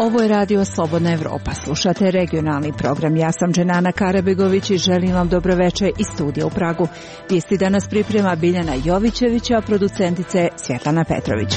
Ovo je radio Slobodna Evropa. Slušate regionalni program. Ja sam Dženana Karabegović i želim vam dobroveče iz studija u Pragu. Vijesti danas priprema Biljana Jovićevića, a producentice Svjetlana Petrović.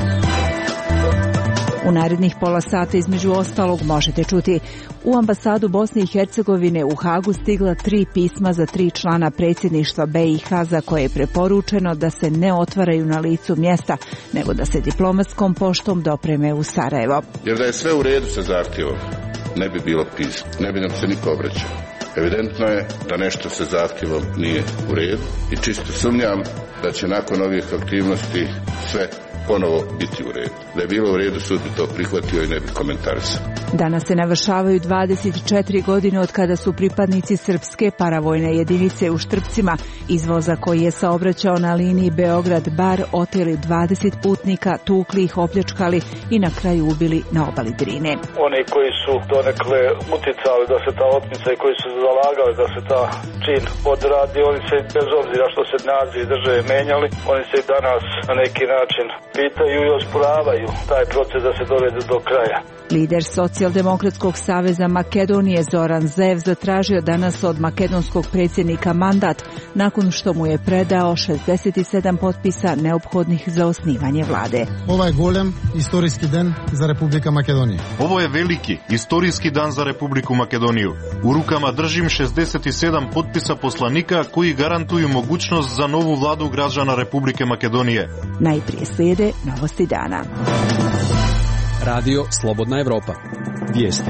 U narednih pola sata između ostalog možete čuti: u ambasadu Bosne i Hercegovine u Hagu stigla 3 pisma za 3 člana predsjedništva BiH za koje je preporučeno da se ne otvaraju na licu mjesta, nego da se diplomatskom poštom dopreme u Sarajevo. Jer da je sve u redu sa zahtjevom, ne bi bilo pisma, ne bi nam se niko obraćao. Evidentno je da nešto sa zahtjevom nije u redu i čisto sumnjam da će nakon ovih aktivnosti sve ponovo biti u redu. Da je bilo u redu, sud bi to prihvatio i ne bi komentarisao. Danas se navršavaju 24 godine od kada su pripadnici srpske paravojne jedinice u Štrpcima iz voza koji je saobraćao na liniji Beograd-Bar oteli 20 putnika, tukli ih, opljačkali i na kraju ubili na obali Drine. Oni koji su donekle uticali da se ta otmica i koji su zalagali da se ta čin odradi, oni se bez obzira što se nazivi države menjali, oni se i danas na neki način pitaju i osporavaju taj proces da se dovede do kraja. Lider Socijaldemokratskog saveza Makedonije Zoran Zaev zatražio danas od makedonskog predsjednika mandat nakon što mu je predao 67 potpisa neophodnih za osnivanje vlade. Ovo je golem istorijski dan za Republika Makedonija. Ovo je veliki istorijski dan za Republiku Makedoniju. U rukama držim 67 potpisa poslanika koji garantuju mogućnost za novu vladu građana Republike Makedonije. Najprije slijede novosti dana. Radio Slobodna Evropa. Vijesti.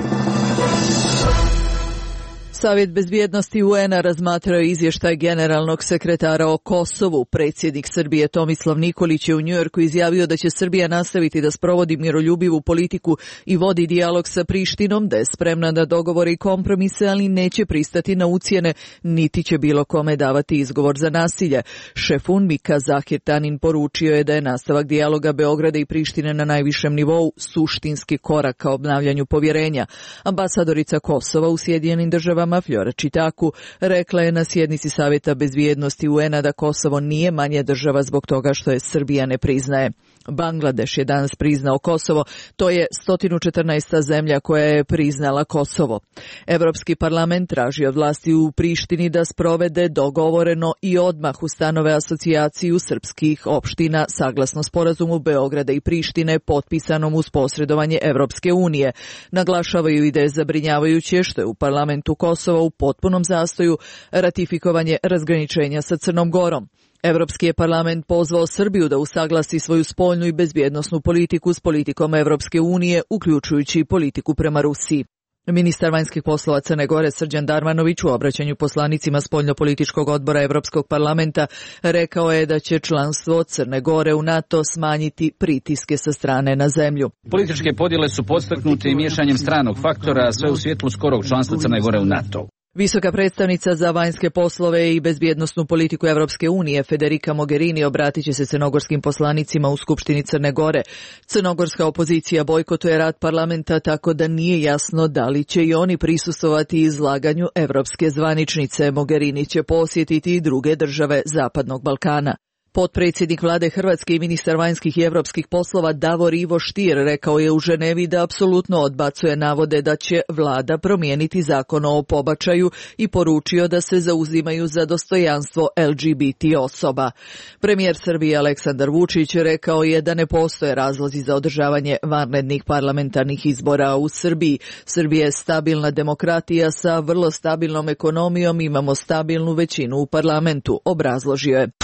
Savjet bezbjednosti UN-a razmatrao je izvještaj generalnog sekretara o Kosovu. Predsjednik Srbije Tomislav Nikolić je u Njujorku izjavio da će Srbija nastaviti da sprovodi miroljubivu politiku i vodi dijalog sa Prištinom, da je spremna na dogovore i kompromise, ali neće pristati na ucjene, niti će bilo kome davati izgovor za nasilje. Šef UNMIK-a Zahir Tanin poručio je da je nastavak dijaloga Beograda i Prištine na najvišem nivou suštinski korak ka obnavljanju povjerenja. Ambasadorica Kosova u Sjedinjenim Državama Flora Čitaku rekla je na sjednici Savjeta bezbjednosti UN-a da Kosovo nije manje država zbog toga što je Srbija ne priznaje. Bangladeš je danas priznao Kosovo, to je 114. zemlja koja je priznala Kosovo. Evropski parlament traži od vlasti u Prištini da sprovede dogovoreno i odmah ustanove asocijaciju srpskih opština saglasno sporazumu Beograda i Prištine potpisanom uz posredovanje Evropske unije. Naglašavaju i da je zabrinjavajuće što je u parlamentu Kosova u potpunom zastoju ratifikovanje razgraničenja sa Crnom Gorom. Evropski je parlament pozvao Srbiju da usaglasi svoju spoljnu i bezbjednosnu politiku s politikom Evropske unije, uključujući i politiku prema Rusiji. Ministar vanjskih poslova Crne Gore Srđan Darmanović u obraćanju poslanicima spoljnopolitičkog odbora Evropskog parlamenta rekao je da će članstvo Crne Gore u NATO smanjiti pritiske sa strane na zemlju. Političke podjele su podstaknute i miješanjem stranog faktora, sve u svjetlu skorog članstva Crne Gore u NATO. Visoka predstavnica za vanjske poslove i bezbjednosnu politiku Evropske unije Federica Mogherini obratit će se crnogorskim poslanicima u Skupštini Crne Gore. Crnogorska opozicija bojkotuje rad parlamenta, tako da nije jasno da li će i oni prisustvovati izlaganju evropske zvaničnice. Mogherini će posjetiti i druge države Zapadnog Balkana. Potpredsjednik vlade Hrvatske i ministar vanjskih i evropskih poslova Davor Ivo Stier rekao je u Ženevi da apsolutno odbacuje navode da će vlada promijeniti zakon o pobačaju i poručio da se zauzimaju za dostojanstvo LGBT osoba. Premijer Srbije Aleksandar Vučić rekao je da ne postoje razlozi za održavanje vanrednih parlamentarnih izbora u Srbiji. Srbija je stabilna demokratija sa vrlo stabilnom ekonomijom, imamo stabilnu većinu u parlamentu, obrazložio je.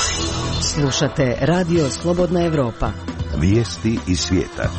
Slušate Radio Slobodna Evropa. Vijesti iz svijeta.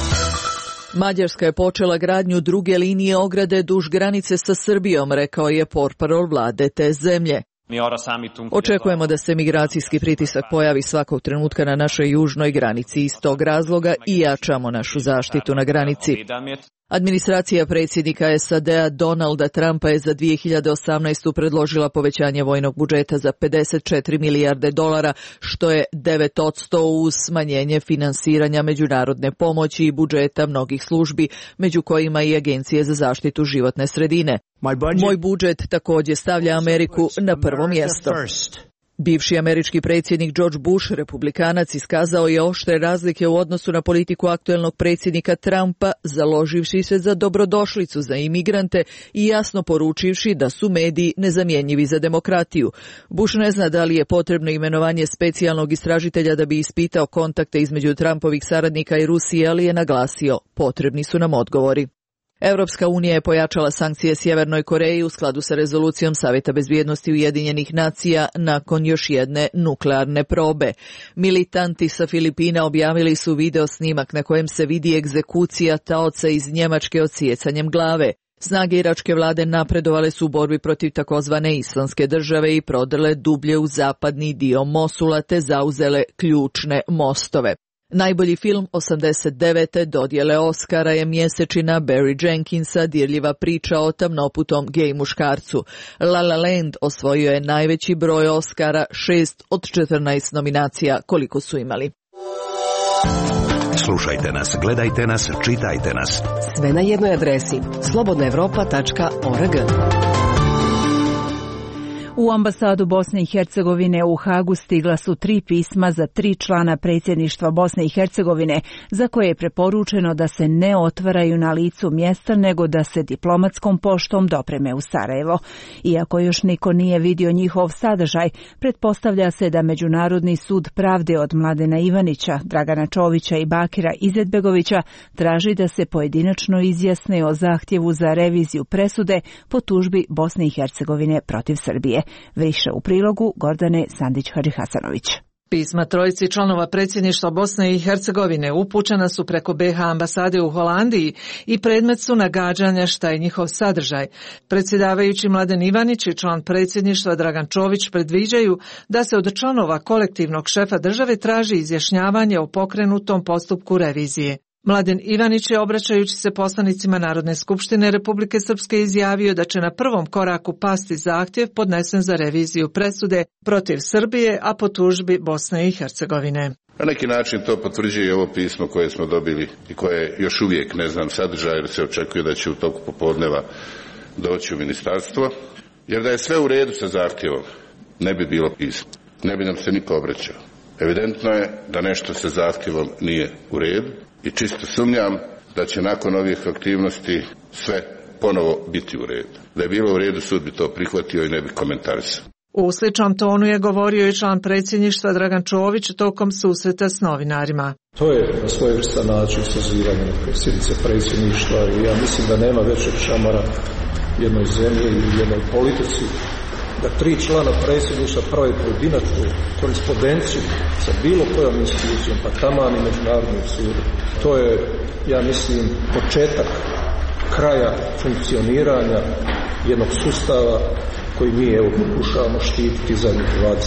Mađarska je počela gradnju druge linije ograde duž granice sa Srbijom, rekao je portparol vlade te zemlje. Očekujemo da se migracijski pritisak pojavi svakog trenutka na našoj južnoj granici. Iz tog razloga i jačamo našu zaštitu na granici. Administracija predsjednika SAD-a Donalda Trumpa je za 2018. predložila povećanje vojnog budžeta za 54 milijarde dolara, što je 9% uz smanjenje finansiranja međunarodne pomoći i budžeta mnogih službi, među kojima i Agencije za zaštitu životne sredine. Moj budžet također stavlja Ameriku na prvo mjesto. Bivši američki predsjednik George Bush, republikanac, iskazao je oštre razlike u odnosu na politiku aktuelnog predsjednika Trumpa, založivši se za dobrodošlicu za imigrante i jasno poručivši da su mediji nezamjenjivi za demokratiju. Bush ne zna da li je potrebno imenovanje specijalnog istražitelja da bi ispitao kontakte između Trumpovih saradnika i Rusije, ali je naglasio: potrebni su nam odgovori. Europska unija je pojačala sankcije Sjevernoj Koreji u skladu sa rezolucijom Savjeta bezbjednosti Ujedinjenih nacija nakon još jedne nuklearne probe. Militanti sa Filipina objavili su video snimak na kojem se vidi egzekucija taoca iz Njemačke odsjecanjem glave. Snage iračke vlade napredovale su u borbi protiv takozvane Islamske države i prodrle dublje u zapadni dio Mosula te zauzele ključne mostove. Najbolji film 89. dodjele Oscara je Mjesečina Barry Jenkinsa, dirljiva priča o tamnoputom gej muškarcu. La La Land osvojio je najveći broj Oscara, 6 od 14 nominacija koliko su imali. Slušajte nas, gledajte nas, čitajte nas. Sve na jednoj adresi slobodnaevropa.org. U ambasadu Bosne i Hercegovine u Hagu stigla su 3 pisma za 3 člana predsjedništva Bosne i Hercegovine, za koje je preporučeno da se ne otvaraju na licu mjesta, nego da se diplomatskom poštom dopreme u Sarajevo. Iako još niko nije vidio njihov sadržaj, pretpostavlja se da Međunarodni sud pravde od Mladena Ivanića, Dragana Čovića i Bakira Izetbegovića traži da se pojedinačno izjasne o zahtjevu za reviziju presude po tužbi Bosne i Hercegovine protiv Srbije. Više u prilogu Gordane Sandić-Hadžihasanović. Pisma trojici članova predsjedništva Bosne i Hercegovine upućena su preko BiH ambasade u Holandiji i predmet su nagađanja šta je njihov sadržaj. Predsjedavajući Mladen Ivanić i član predsjedništva Dragan Čović predviđaju da se od članova kolektivnog šefa države traži izjašnjavanje o pokrenutom postupku revizije. Mladen Ivanić je, obraćajući se poslanicima Narodne skupštine Republike Srpske, izjavio da će na prvom koraku pasti zahtjev podnesen za reviziju presude protiv Srbije, a po tužbi Bosne i Hercegovine. Na neki način to potvrđuje i ovo pismo koje smo dobili i koje još uvijek ne znam sadržaj, jer se očekuje da će u toku popodneva doći u ministarstvo. Jer da je sve u redu sa zahtjevom, ne bi bilo pismo, ne bi nam se niko obraćao. Evidentno je da nešto sa zahtjevom nije u redu. I čisto sumnjam da će nakon ovih aktivnosti sve ponovo biti u redu. Da je bilo u redu, sud bi to prihvatio i ne bi komentarisao. U sličnom tonu je govorio i član predsjedništva Dragan Čović tokom susreta s novinarima. To je na svojevrstan način sazivanje sjednice predsjedništva i ja mislim da nema većeg šamara jednoj zemlji i jednoj politici da 3 člana predsjedništva prave pojedinačnu korespondenciju sa bilo kojom institucijom, pa taman i Međunarodnim sudom. To je, ja mislim, početak kraja funkcioniranja jednog sustava koji mi pokušavamo štititi zadnjih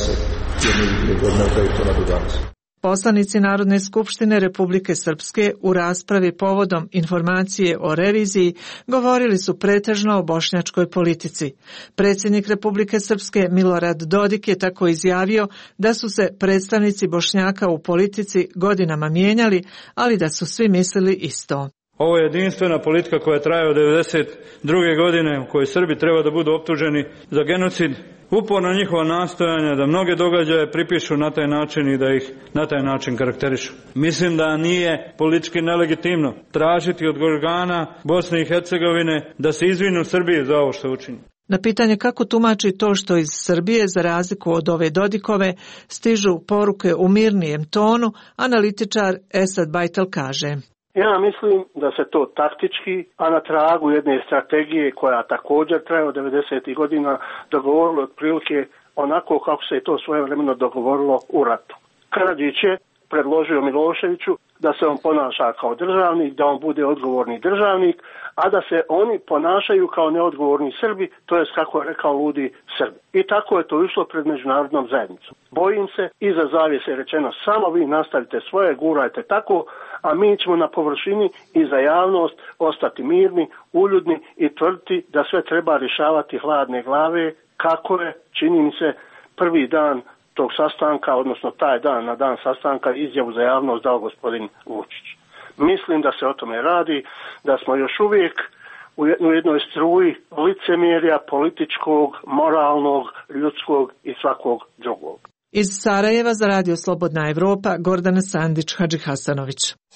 21 godina od Daytona do danas. Poslanici Narodne skupštine Republike Srpske u raspravi povodom informacije o reviziji govorili su pretežno o bošnjačkoj politici. Predsjednik Republike Srpske Milorad Dodik je tako izjavio da su se predstavnici Bošnjaka u politici godinama mijenjali, ali da su svi mislili isto. Ovo je jedinstvena politika koja traje od 1992. godine u kojoj Srbi treba da budu optuženi za genocid. Uporno njihova nastojanja da mnoge događaje pripišu na taj način i da ih na taj način karakterišu. Mislim da nije politički nelegitimno tražiti od organa Bosne i Hercegovine da se izvinu Srbiji za ovo što učini. Na pitanje kako tumači to što iz Srbije, za razliku od ove Dodikove, stižu poruke u mirnijem tonu, analitičar Esad Bajtel kaže: Ja mislim da se to taktički, a na tragu jedne strategije koja također traje od 90. godina, dogovorilo otprilike onako kako se je to svojevremeno dogovorilo u ratu. Karadžić je predložio Miloševiću da se on ponaša kao državnik, da on bude odgovorni državnik, a da se oni ponašaju kao neodgovorni Srbi, to jest kako je rekao ludi Srbi. I tako je to išlo pred međunarodnom zajednicom. Bojim se, iza zavjese je rečeno samo vi nastavite svoje, gurajte tako, a mi ćemo na površini i za javnost ostati mirni, uljudni i tvrditi da sve treba rješavati hladne glave, kako je, čini mi se, prvi dan tog sastanka, odnosno taj dan, na dan sastanka, izjavu za javnost dao gospodin Vučić. Mislim da se o tome radi, da smo još uvijek u jednoj struji licemjerja političkog, moralnog, ljudskog i svakog drugog. Iz Sarajeva za Radio Slobodna Evropa, Gordana Sandić, Hadžihasanović.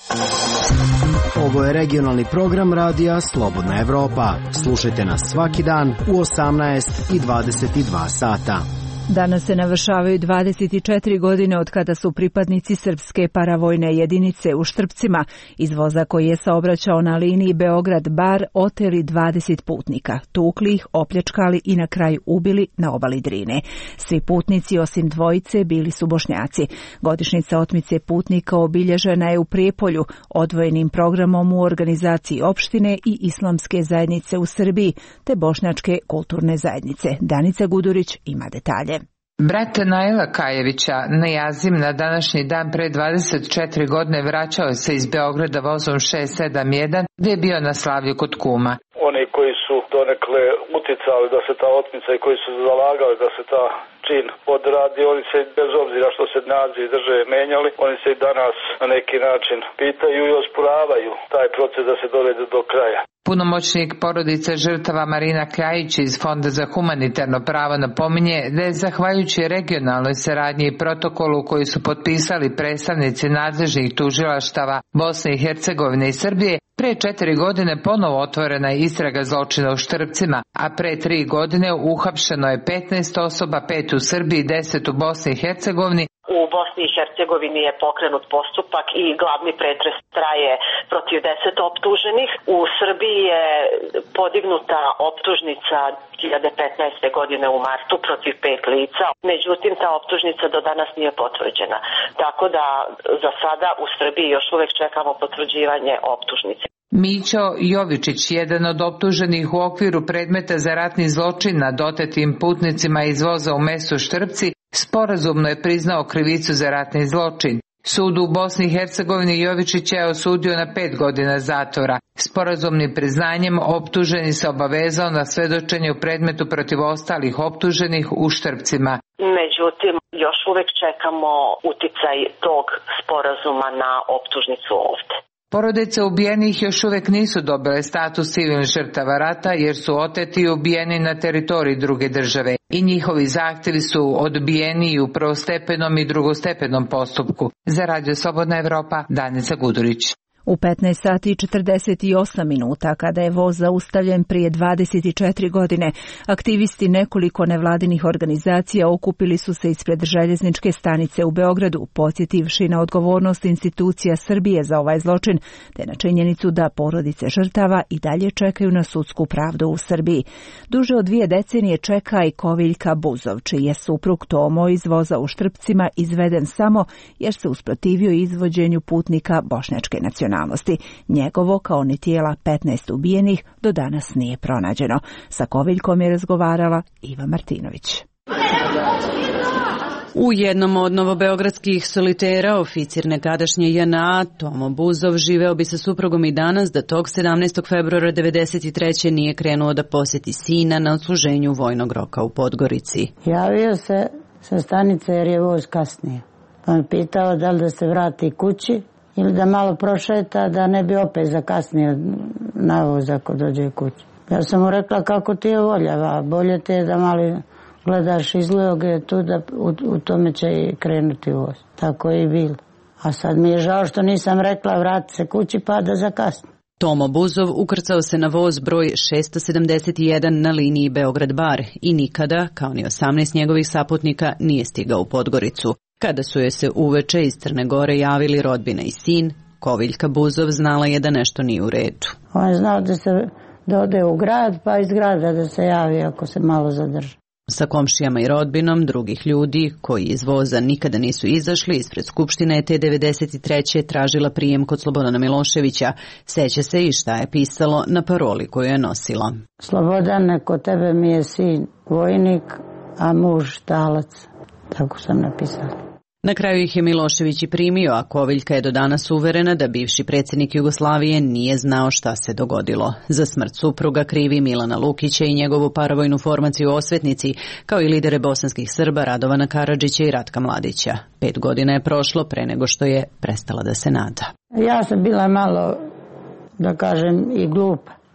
Ovo je regionalni program Radija Slobodna Evropa. Slušajte nas svaki dan u 18 i 22 sata. Danas se navršavaju 24 godine od kada su pripadnici srpske paravojne jedinice u Štrpcima iz voza koji je saobraćao na liniji Beograd-Bar oteli 20 putnika, tukli ih, opljačkali i na kraju ubili na obali Drine. Svi putnici osim dvojice bili su Bošnjaci. Godišnjica otmice putnika obilježena je u Prijepolju odvojenim programom u organizaciji opštine i islamske zajednice u Srbiji te bošnjačke kulturne zajednice. Danica Gudurić ima detalje. Brat Naila Kajevića, Najazim, na današnji dan pre 24 godine vraćao se iz Beograda vozom 671 gdje je bio na slavlju kod kuma. Oni koji su donekle uticali da se ta otmica i koji su zalagali da se ta čin odradi, oni se bez obzira što se nazivi države menjali, oni se i danas na neki način pitaju i osporavaju taj proces da se dovede do kraja. Punomoćnik porodice žrtava Marina Kljajić iz Fonda za humanitarno pravo napominje da je zahvaljujući regionalnoj saradnji i protokolu koji su potpisali predstavnici nadležnih tužilaštava Bosne i Hercegovine i Srbije, pre 4 godine ponovo otvorena je istraga zločina u Štrpcima, a pre 3 godine uhapšeno je 15 osoba, 5 u Srbiji, 10 u Bosni i Hercegovini. U Bosni i Hercegovini je pokrenut postupak i glavni pretres traje protiv 10 optuženih. U Srbiji je podignuta optužnica 2015. godine u martu protiv 5 lica. Međutim, ta optužnica do danas nije potvrđena. Tako da za sada u Srbiji još uvek čekamo potvrđivanje optužnice. Mićo Jovičić, jedan od optuženih u okviru predmeta za ratni zločin nad otetim putnicima iz voza u mestu Štrpci, sporazumno je priznao krivicu za ratni zločin. Sud u Bosni i Hercegovini Jovičića je osudio na 5 godina zatvora. Sporazumnim priznanjem optuženi se obavezao na svedočenje u predmetu protiv ostalih optuženih u Štrpcima. Međutim, još uvek čekamo uticaj tog sporazuma na optužnicu ovde. Porodice ubijenih još uvek nisu dobile status civilnih žrtava rata jer su oteti i ubijeni na teritoriji druge države i njihovi zahtjevi su odbijeni i u prvostepenom i drugostepenom postupku. Za Radio Slobodna Evropa, Danica Gudurić. U 15 sati i 48 minuta, kada je voz zaustavljen prije 24 godine, aktivisti nekoliko nevladinih organizacija okupili su se ispred željezničke stanice u Beogradu, podsjetivši na odgovornost institucija Srbije za ovaj zločin, te na činjenicu da porodice žrtava i dalje čekaju na sudsku pravdu u Srbiji. Duže od 2 decenije čeka i Koviljka Buzov, čiji je suprug Tomo iz voza u Štrpcima izveden samo jer se usprotivio izvođenju putnika bošnjačke nacionalnosti. Njegovo, kao ni tijela 15 ubijenih, do danas nije pronađeno. Sa Koviljkom je razgovarala Iva Martinović. U jednom od novobeogradskih solitera, oficir nekadašnje JNA, Tomo Buzov, živeo bi sa suprugom i danas da tog 17. februara 1993. nije krenuo da posjeti sina na odsluženju vojnog roka u Podgorici. Javio se sa stanice jer je voz kasnije. Pa me pitao da li da se vrati kući ili da malo prošeta da ne bi opet zakasnio na voz ako dođe kući. Ja sam mu rekla kako ti je voljava, bolje ti je da malo gledaš izloge tu da u tome će i krenuti voz. Tako je i bilo. A sad mi je žao što nisam rekla vrati se kući pa da zakasni. Tomo Buzov ukrcao se na voz broj 671 na liniji Beograd-Bar i nikada, kao ni 18 njegovih saputnika, nije stigao u Podgoricu. Kada su je se uveče iz Crne Gore javili rodbina i sin, Koviljka Buzov znala je da nešto nije u redu. On je znao da ode u grad, pa iz grada da se javi ako se malo zadrži. Sa komšijama i rodbinom drugih ljudi koji iz voza nikada nisu izašli, ispred Skupštine je te 93. tražila prijem kod Slobodana Miloševića. Seća se i šta je pisalo na paroli koju je nosila. Slobodane, kod tebe mi je sin vojnik, a muž talac. Tako sam napisala. Na kraju ih je Milošević i primio, a Koviljka je do danas uverena da bivši predsjednik Jugoslavije nije znao šta se dogodilo. Za smrt supruga krivi Milana Lukića i njegovu paravojnu formaciju Osvetnici, kao i lidere bosanskih Srba Radovana Karadžića i Ratka Mladića. 5 godina je prošlo pre nego što je prestala da se nada. Ja sam bila malo, da kažem, i glupa.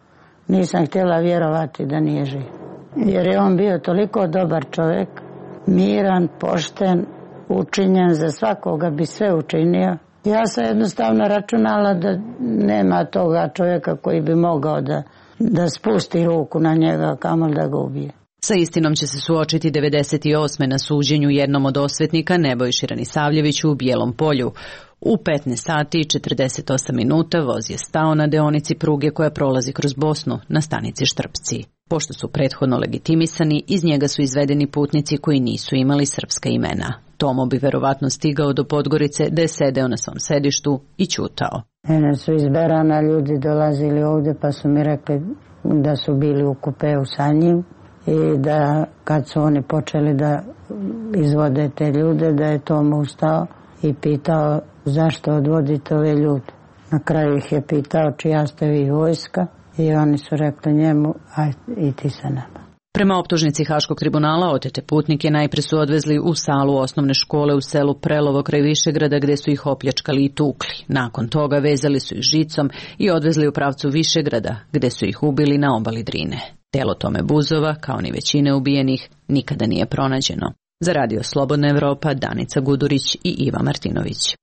Nisam htjela vjerovati da nije živ. Jer je on bio toliko dobar čovjek, miran, pošten, učinjen, za svakoga bi sve učinio. Ja sam jednostavno računala da nema toga čovjeka koji bi mogao da spusti ruku na njega, kamoli da ga ubije. Sa istinom će se suočiti 98. na suđenju jednom od osvetnika Nebojši Ranisavljeviću u Bijelom Polju. U 15 sati i 48 minuta voz je stao na deonici pruge koja prolazi kroz Bosnu na stanici Štrpci. Pošto su prethodno legitimisani, iz njega su izvedeni putnici koji nisu imali srpska imena. Tomo bi verovatno stigao do Podgorice da je sedeo na svom sedištu i ćutao. Mene su iz Berana ljudi dolazili ovdje pa su mi rekli da su bili u kupeu sa njim i da kad su oni počeli da izvode te ljude da je Tomo ustao i pitao zašto odvodite ove ljude. Na kraju ih je pitao čija ste vi vojska i oni su rekli njemu aj i ti sa nama. Prema optužnici Haškog tribunala, otete putnike najpre su odvezli u salu osnovne škole u selu Prelovo kraj Višegrada gdje su ih opljačkali i tukli. Nakon toga vezali su ih žicom i odvezli u pravcu Višegrada gdje su ih ubili na obali Drine. Telo Tome Buzova, kao ni većine ubijenih, nikada nije pronađeno. Za Radio Slobodna Evropa, Danica Gudurić i Iva Martinović.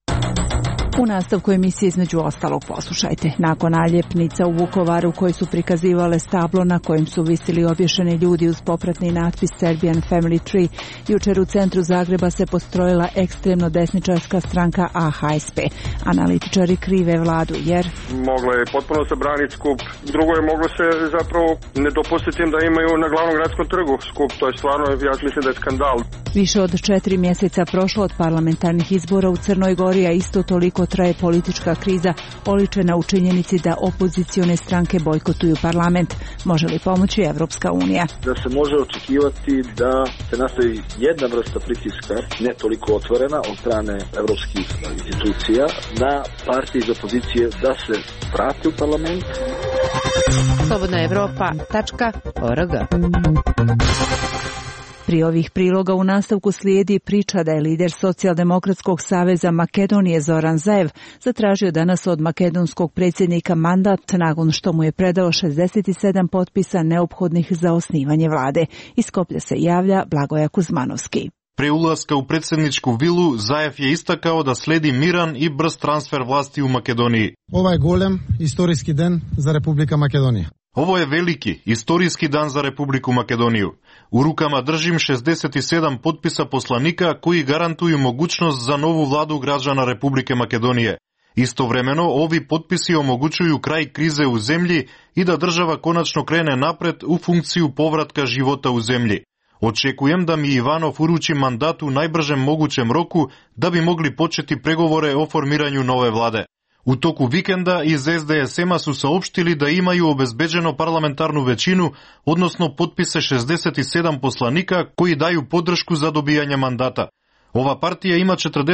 U nastavku emisije između ostalog poslušajte. Nakon naljepnica u Vukovaru koje su prikazivale stablo na kojem su visili obješeni ljudi uz popratni natpis Serbian Family Tree, jučer u centru Zagreba se postrojila ekstremno desničarska stranka AHSP. Analitičari krive vladu jer moglo je potpuno zabraniti skup. Drugo je moglo se zapravo ne dopustiti im da imaju na glavnom gradskom trgu skup. To je stvarno, ja mislim da je skandal. Više od 4 mjeseca prošlo od parlamentarnih izbora u Crnoj Gori, a isto toliko traje politička kriza oličena u činjenici da opozicione stranke bojkotuju parlament. Može li pomoći Evropska unija? Da se može očekivati da se nastavi jedna vrsta pritiska, ne toliko otvorena od strane evropskih institucija, na partije iz opozicije da se vrati u parlament. Slobodna Evropa.org. Pri ovih priloga u nastavku slijedi priča da je lider Socijaldemokratskog saveza Makedonije Zoran Zaev zatražio danas od makedonskog predsjednika mandat nakon što mu je predao 67 potpisa neophodnih za osnivanje vlade. Iz Skoplja se javlja Blagoja Kuzmanovski. Pre ulaska u predsjedničku vilu, Zaev je istakao da sledi miran i brz transfer vlasti u Makedoniji. Ovo je golem istorijski den za Republika Makedonija. Ovo je veliki, istorijski dan za Republiku Makedoniju. U rukama držim 67 potpisa poslanika koji garantuju mogućnost za novu vladu građana Republike Makedonije. Istovremeno, ovi potpisi omogućuju kraj krize u zemlji i da država konačno krene napred u funkciju povratka života u zemlji. Očekujem da mi Ivanov uruči mandat u najbržem mogućem roku da bi mogli početi pregovore o formiranju nove vlade. U toku vikenda iz SDSM-a su saopštili da imaju obezbeđeno parlamentarnu većinu, odnosno potpise 67 poslanika koji daju podršku za dobijanje mandata. Ova partija ima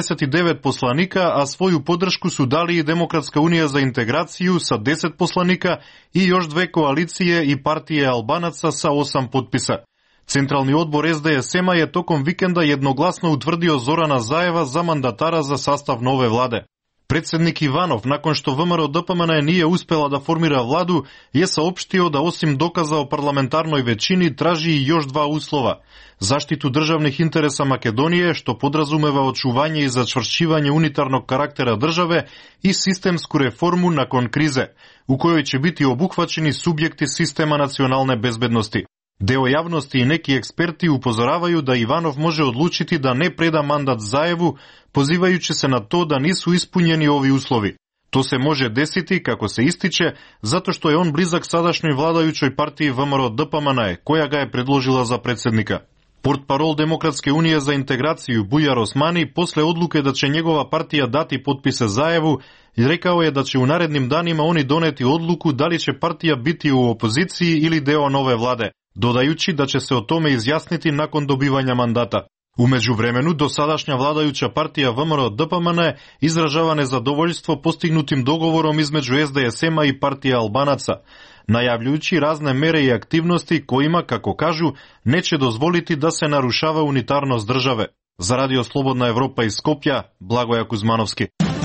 49 poslanika, a svoju podršku su dali i Demokratska unija za integraciju sa 10 poslanika i još 2 koalicije i partije Albanaca sa 8 potpisa. Centralni odbor SDSM-a je tokom vikenda jednoglasno utvrdio Zorana Zaeva za mandatara za sastav nove vlade. Predsjednik Ivanov, nakon što VMRO-DPMNE nije uspjela da formira vladu, je saopštio da osim dokaza o parlamentarnoj većini traži i još 2 uslova. Zaštitu državnih interesa Makedonije, što podrazumeva očuvanje i začvršćivanje unitarnog karaktera države, i sistemsku reformu nakon krize, u kojoj će biti obuhvaćeni subjekti sistema nacionalne bezbednosti. Deo javnosti i neki eksperti upozoravaju da Ivanov može odlučiti da ne preda mandat Zaevu, pozivajući se na to da nisu ispunjeni ovi uslovi. To se može desiti, kako se ističe, zato što je on blizak sadašnjoj vladajućoj partiji VMRO-DPMNE, koja ga je predložila za predsjednika. Portparol Demokratske unije za integraciju Bujar Osmani, posle odluke da će njegova partija dati potpise Zaevu, rekao je da će u narednim danima oni doneti odluku da li će partija biti u opoziciji ili deo nove vlade, dodajući da će se o tome izjasniti nakon dobivanja mandata. U međuvremenu, dosadašnja vladajuća partija VMRO-DPMNE izražava nezadovoljstvo postignutim dogovorom između SDSM-a i partije Albanaca, najavljujući razne mere i aktivnosti kojima, kako kažu, neće dozvoliti da se narušava unitarnost države. Za Radio Slobodna Evropa iz Skopja, Blagoja Kuzmanovski.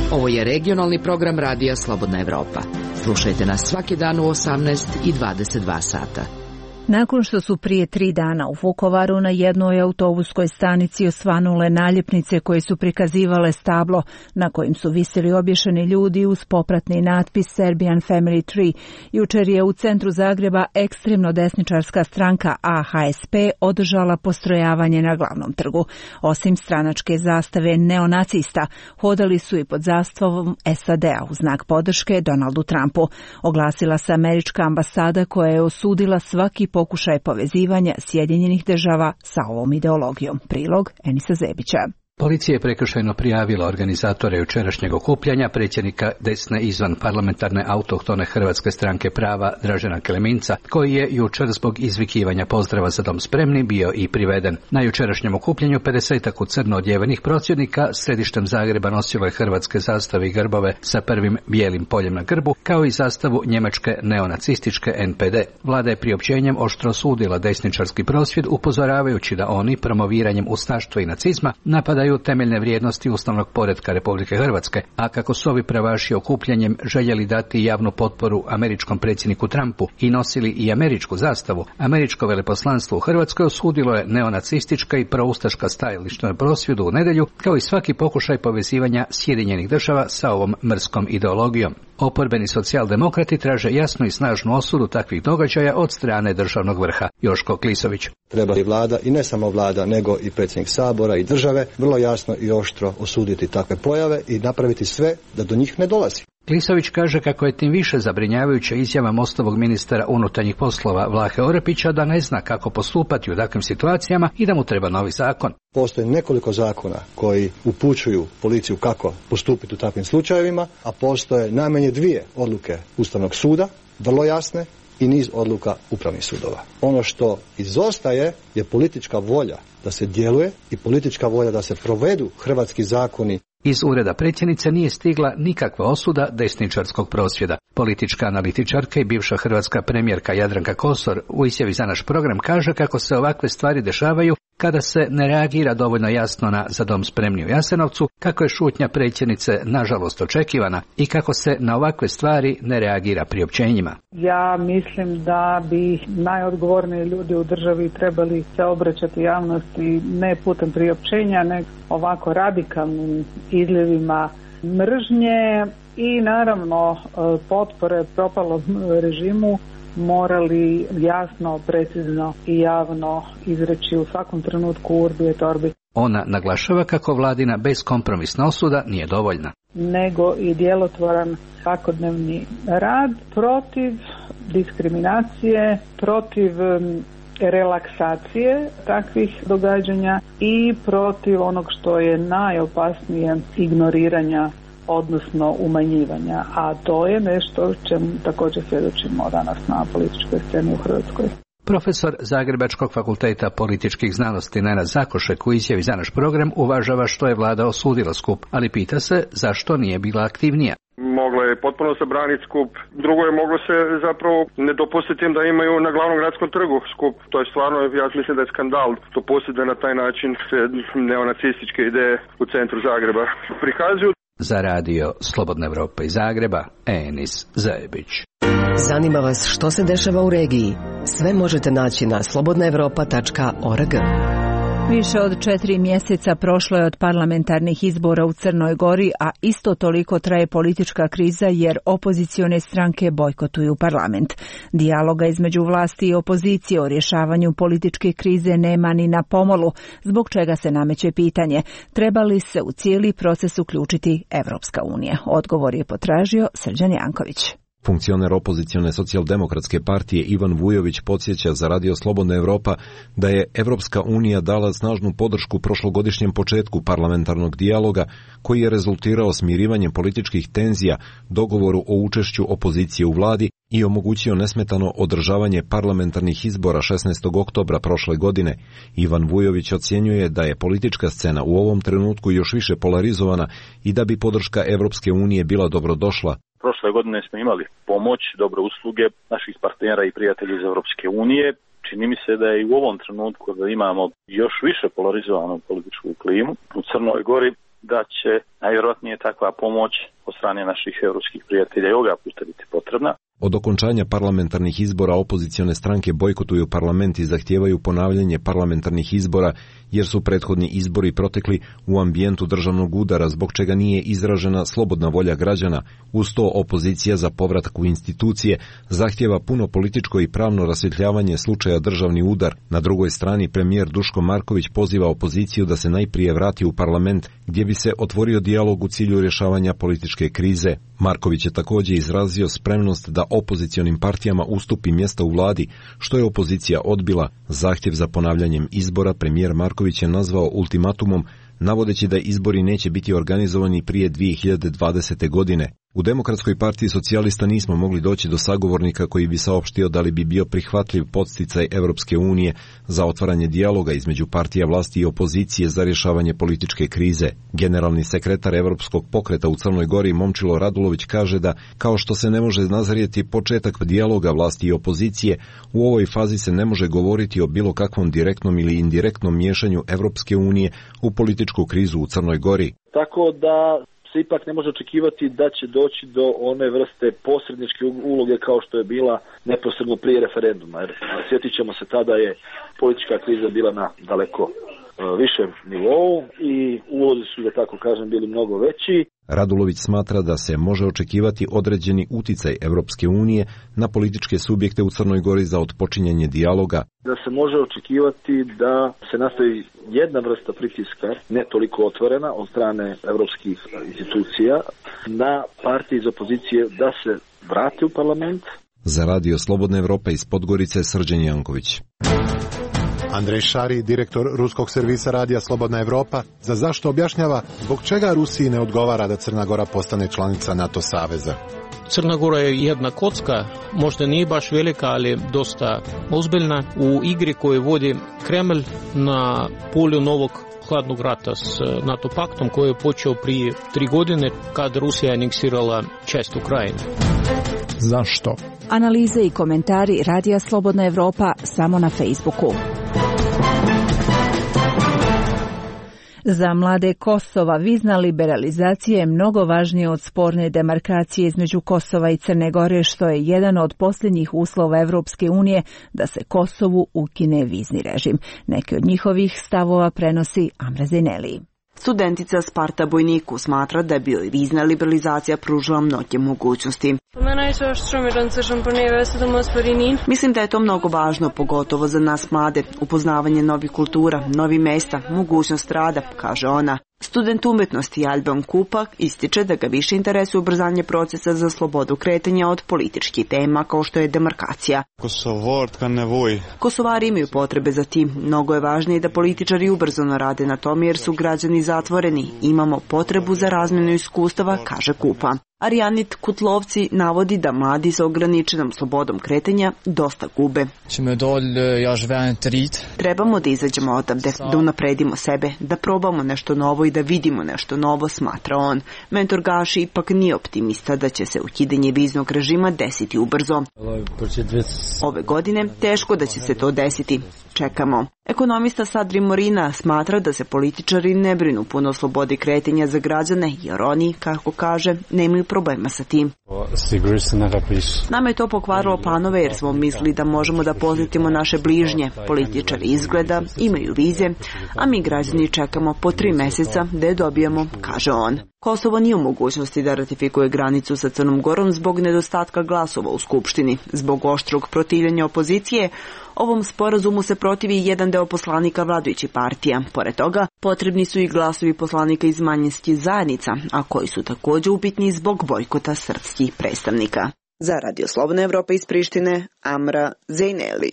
Ovo je regionalni program Radija Slobodna Evropa. Slušajte nas svaki dan u 18 i 22 sata. Nakon što su prije 3 dana u Vukovaru na jednoj autobuskoj stanici osvanule naljepnice koje su prikazivale stablo na kojim su visili obješeni ljudi uz popratni natpis Serbian Family Tree, jučer je u centru Zagreba ekstremno desničarska stranka AHSP održala postrojavanje na glavnom trgu. Osim stranačke zastave neonacista, hodali su i pod zastavom SAD-a u znak podrške Donaldu Trumpu. Oglasila se američka ambasada koja je osudila svaki pokušaj povezivanja Sjedinjenih država sa ovom ideologijom. Prilog Enisa Zebića. Policija je prekršajno prijavila organizatore jučerašnjeg okupljanja predsjednika desne izvan parlamentarne autohtone Hrvatske stranke prava Dražena Kleminca, koji je jučer zbog izvikivanja pozdrava za dom spremni bio i priveden. Na jučerašnjem okupljanju 50-ak u crno odjevenih prosvjednika središtem Zagreba nosilo je hrvatske zastave i grbove sa prvim bijelim poljem na grbu, kao i zastavu njemačke neonacističke NPD. Vlada je priopćenjem oštro osudila desničarski prosvjed, upozoravajući da oni promoviranjem ustaštva i nacizma napadaju temeljne vrijednosti ustavnog poretka Republike Hrvatske, a kako su ovi pravaši okupljanjem željeli dati javnu potporu američkom predsjedniku Trumpu i nosili i američku zastavu, američko veleposlanstvo u Hrvatskoj osudilo je neonacistička i proustaška stajališta na prosvjedu u nedjelju, kao i svaki pokušaj povezivanja Sjedinjenih država sa ovom mrskom ideologijom. Oporbeni socijaldemokrati traže jasnu i snažnu osudu takvih događaja od strane državnog vrha. Joško Klisović. Treba i vlada, i ne samo vlada, nego i predsjednik Sabora i države, vrlo jasno i oštro osuditi takve pojave i napraviti sve da do njih ne dolazi. Klisović kaže kako je tim više zabrinjavajuća izjava Mostovog ministra unutarnjih poslova Vlahe Orepića da ne zna kako postupati u takvim situacijama i da mu treba novi zakon. Postoji nekoliko zakona koji upućuju policiju kako postupiti u takvim slučajevima, a postoje najmanje 2 odluke Ustavnog suda, vrlo jasne, i niz odluka upravnih sudova. Ono što izostaje je politička volja da se djeluje i politička volja da se provedu hrvatski zakoni. Iz ureda predsjednice nije stigla nikakva osuda desničarskog prosvjeda. Politička analitičarka i bivša hrvatska premijerka Jadranka Kosor u izjavi za naš program kaže kako se ovakve stvari dešavaju kada se ne reagira dovoljno jasno na Za dom spremni u Jasenovcu, kako je šutnja predsjednice nažalost očekivana i kako se na ovakve stvari ne reagira priopćenjima. Ja mislim da bi najodgovorniji ljudi u državi trebali se obraćati javnosti ne putem priopćenja, nego ovako radikalnim izljevima mržnje i naravno potpore propalom režimu morali jasno, precizno i javno izreći u svakom trenutku urbi et orbi. Ona naglašava kako vladina beskompromisna osuda nije dovoljna. Nego i djelotvoran svakodnevni rad protiv diskriminacije, protiv relaksacije takvih događanja i protiv onog što je najopasnije, ignoriranja odnosno umanjivanja, a to je nešto čemu također svjedočimo danas na političkoj sceni u Hrvatskoj. Profesor Zagrebačkog fakulteta političkih znanosti Nenad Zakošek u izjavi za naš program uvažava što je vlada osudila skup, ali pita se zašto nije bila aktivnija. Mogla je potpuno zabraniti skup. Drugo je moglo se zapravo ne dopustiti im da imaju na glavnom gradskom trgu skup. To je stvarno, ja mislim da je skandal. Dopustiti da na taj način se neonacističke ideje u centru Zagreba prikazuju. Za radio Slobodna Evropa iz Zagreba, Enis Zajebić. Zanima vas što se dešava u regiji? Sve možete naći na slobodnaevropa.org. Više od 4 mjeseca prošlo je od parlamentarnih izbora u Crnoj Gori, a isto toliko traje politička kriza jer opozicione stranke bojkotuju parlament. Dijaloga između vlasti i opozicije o rješavanju političke krize nema ni na pomolu, zbog čega se nameće pitanje treba li se u cijeli proces uključiti Evropska unija. Odgovor je potražio Srđan Janković. Funkcioner opozicione socijaldemokratske partije Ivan Vujović podsjeća za radio Slobodna Evropa da je Evropska unija dala snažnu podršku prošlogodišnjem početku parlamentarnog dijaloga koji je rezultirao smirivanjem političkih tenzija, dogovoru o učešću opozicije u vladi i omogućio nesmetano održavanje parlamentarnih izbora 16. oktobra prošle godine. Ivan Vujović ocjenjuje da je politička scena u ovom trenutku još više polarizovana i da bi podrška Evropske unije bila dobrodošla. Prošle godine smo imali pomoć, dobre usluge naših partnera i prijatelja iz Europske unije. Čini mi se da je i u ovom trenutku da imamo još više polarizovanu političku klimu u Crnoj Gori, da će najvjerojatnije takva pomoć od strane naših evropskih prijatelja i ovoga puta biti potrebna. Od okončanja parlamentarnih izbora opozicione stranke bojkotuju parlament i zahtijevaju ponavljanje parlamentarnih izbora jer su prethodni izbori protekli u ambijentu državnog udara zbog čega nije izražena slobodna volja građana. Uz to opozicija za povratak u institucije zahtijeva puno političko i pravno rasvjetljavanje slučaja državni udar. Na drugoj strani premijer Duško Marković poziva opoziciju da se najprije vrati u parlament gdje bi se otvorio dijalog u cilju rješavanja političke krize. Marković je također izrazio spremnost da opozicionim partijama ustupi mjesta u vladi, što je opozicija odbila. Zahtjev za ponavljanjem izbora premijer Marković je nazvao ultimatumom, navodeći da izbori neće biti organizovani prije 2020. godine. U Demokratskoj partiji socijalista nismo mogli doći do sagovornika koji bi saopštio da li bi bio prihvatljiv podsticaj Europske unije za otvaranje dijaloga između partija vlasti i opozicije za rješavanje političke krize. Generalni sekretar Europskog pokreta u Crnoj Gori Momčilo Radulović kaže da, kao što se ne može nazrijeti početak dijaloga vlasti i opozicije, u ovoj fazi se ne može govoriti o bilo kakvom direktnom ili indirektnom miješanju Europske unije u političku krizu u Crnoj Gori. Tako da se ipak ne može očekivati da će doći do one vrste posredničke uloge kao što je bila neposredno prije referenduma. Jer sjetit ćemo se, tada je politička kriza bila na daleko višem nivou i ulozi su, da tako kažem, bili mnogo veći. Radulović smatra da se može očekivati određeni uticaj Europske unije na političke subjekte u Crnoj Gori za otpočinjanje dijaloga. Da se može očekivati da se nastavi jedna vrsta pritiska, ne toliko otvorena, od strane europskih institucija na partije iz opozicije da se vrate u parlament. Za Radio Slobodna Evropa iz Podgorice, Srđan Janković. Andrej Šari, direktor ruskog servisa Radija Slobodna Evropa, za zašto objašnjava zbog čega Rusiji ne odgovara da Crna Gora postane članica NATO saveza. Crna Gora je jedna kocka, možda nije baš velika, ali dosta ozbiljna u igri koju vodi Kreml na polju novog hladnog rata s NATO paktom koji je počeo prije 3 godine kad Rusija aneksirala čast Ukrajine. Zašto? Analize i komentari Radija Slobodna Evropa samo na Facebooku. Za mlade Kosova vizna liberalizacija je mnogo važnija od sporne demarkacije između Kosova i Crne Gore, što je jedan od posljednjih uslova Evropske unije da se Kosovu ukine vizni režim. Neki od njihovih stavova prenosi Amra Zeneli. Studentica Sparta Bojniku smatra da bi joj vizna liberalizacija pružila mnoge mogućnosti. Mislim da je to mnogo važno, pogotovo za nas mlade. Upoznavanje novih kultura, novih mesta, mogućnost rada, kaže ona. Student umjetnosti Alban Kupak ističe da ga više interesuje ubrzanje procesa za slobodu kretanja od političkih tema kao što je demarkacija. Kosovari imaju potrebe za tim. Mnogo je važnije da političari ubrzano rade na tome jer su građani zatvoreni. Imamo potrebu za razmjenu iskustava, kaže Kupa. Arijanit Kutlovci navodi da mladi sa ograničenom slobodom kretanja dosta gube. Trebamo da izađemo odavde, da unapredimo sebe, da probamo nešto novo i da vidimo nešto novo, smatra on. Mentor Gaši ipak nije optimista da će se ukidanje viznog režima desiti ubrzo. Ove godine teško da će se to desiti. Čekamo. Ekonomista Sadri Morina smatra da se političari ne brinu puno o slobodi kretanja za građane, jer oni, kako kaže, nemaju problema sa tim. Nama je to pokvarilo planove jer smo mislili da možemo da posjetimo naše bližnje. Političari izgleda imaju vize, a mi građani čekamo po 3 mjeseca da je dobijemo, kaže on. Kosovo nije u mogućnosti da ratifikuje granicu sa Crnom Gorom zbog nedostatka glasova u Skupštini. Zbog oštrog protivljenja opozicije, ovom sporazumu se protivi jedan deo poslanika vladajućih partija. Pored toga, potrebni su i glasovi poslanika iz manjinskih zajednica, a koji su također upitni zbog bojkota srpskih predstavnika. Za Radio Slobodna Evropa iz Prištine, Amra Zeneli.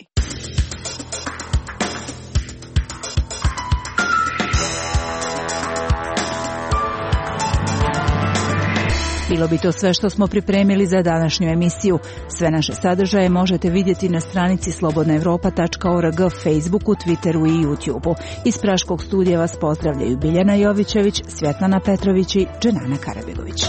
Bilo bi to sve što smo pripremili za današnju emisiju. Sve naše sadržaje možete vidjeti na stranici slobodnaevropa.org, Facebooku, Twitteru i YouTubeu. Iz Praškog studija vas pozdravljaju Biljana Jovićević, Svjetlana Petrović i Dženana Karabegović.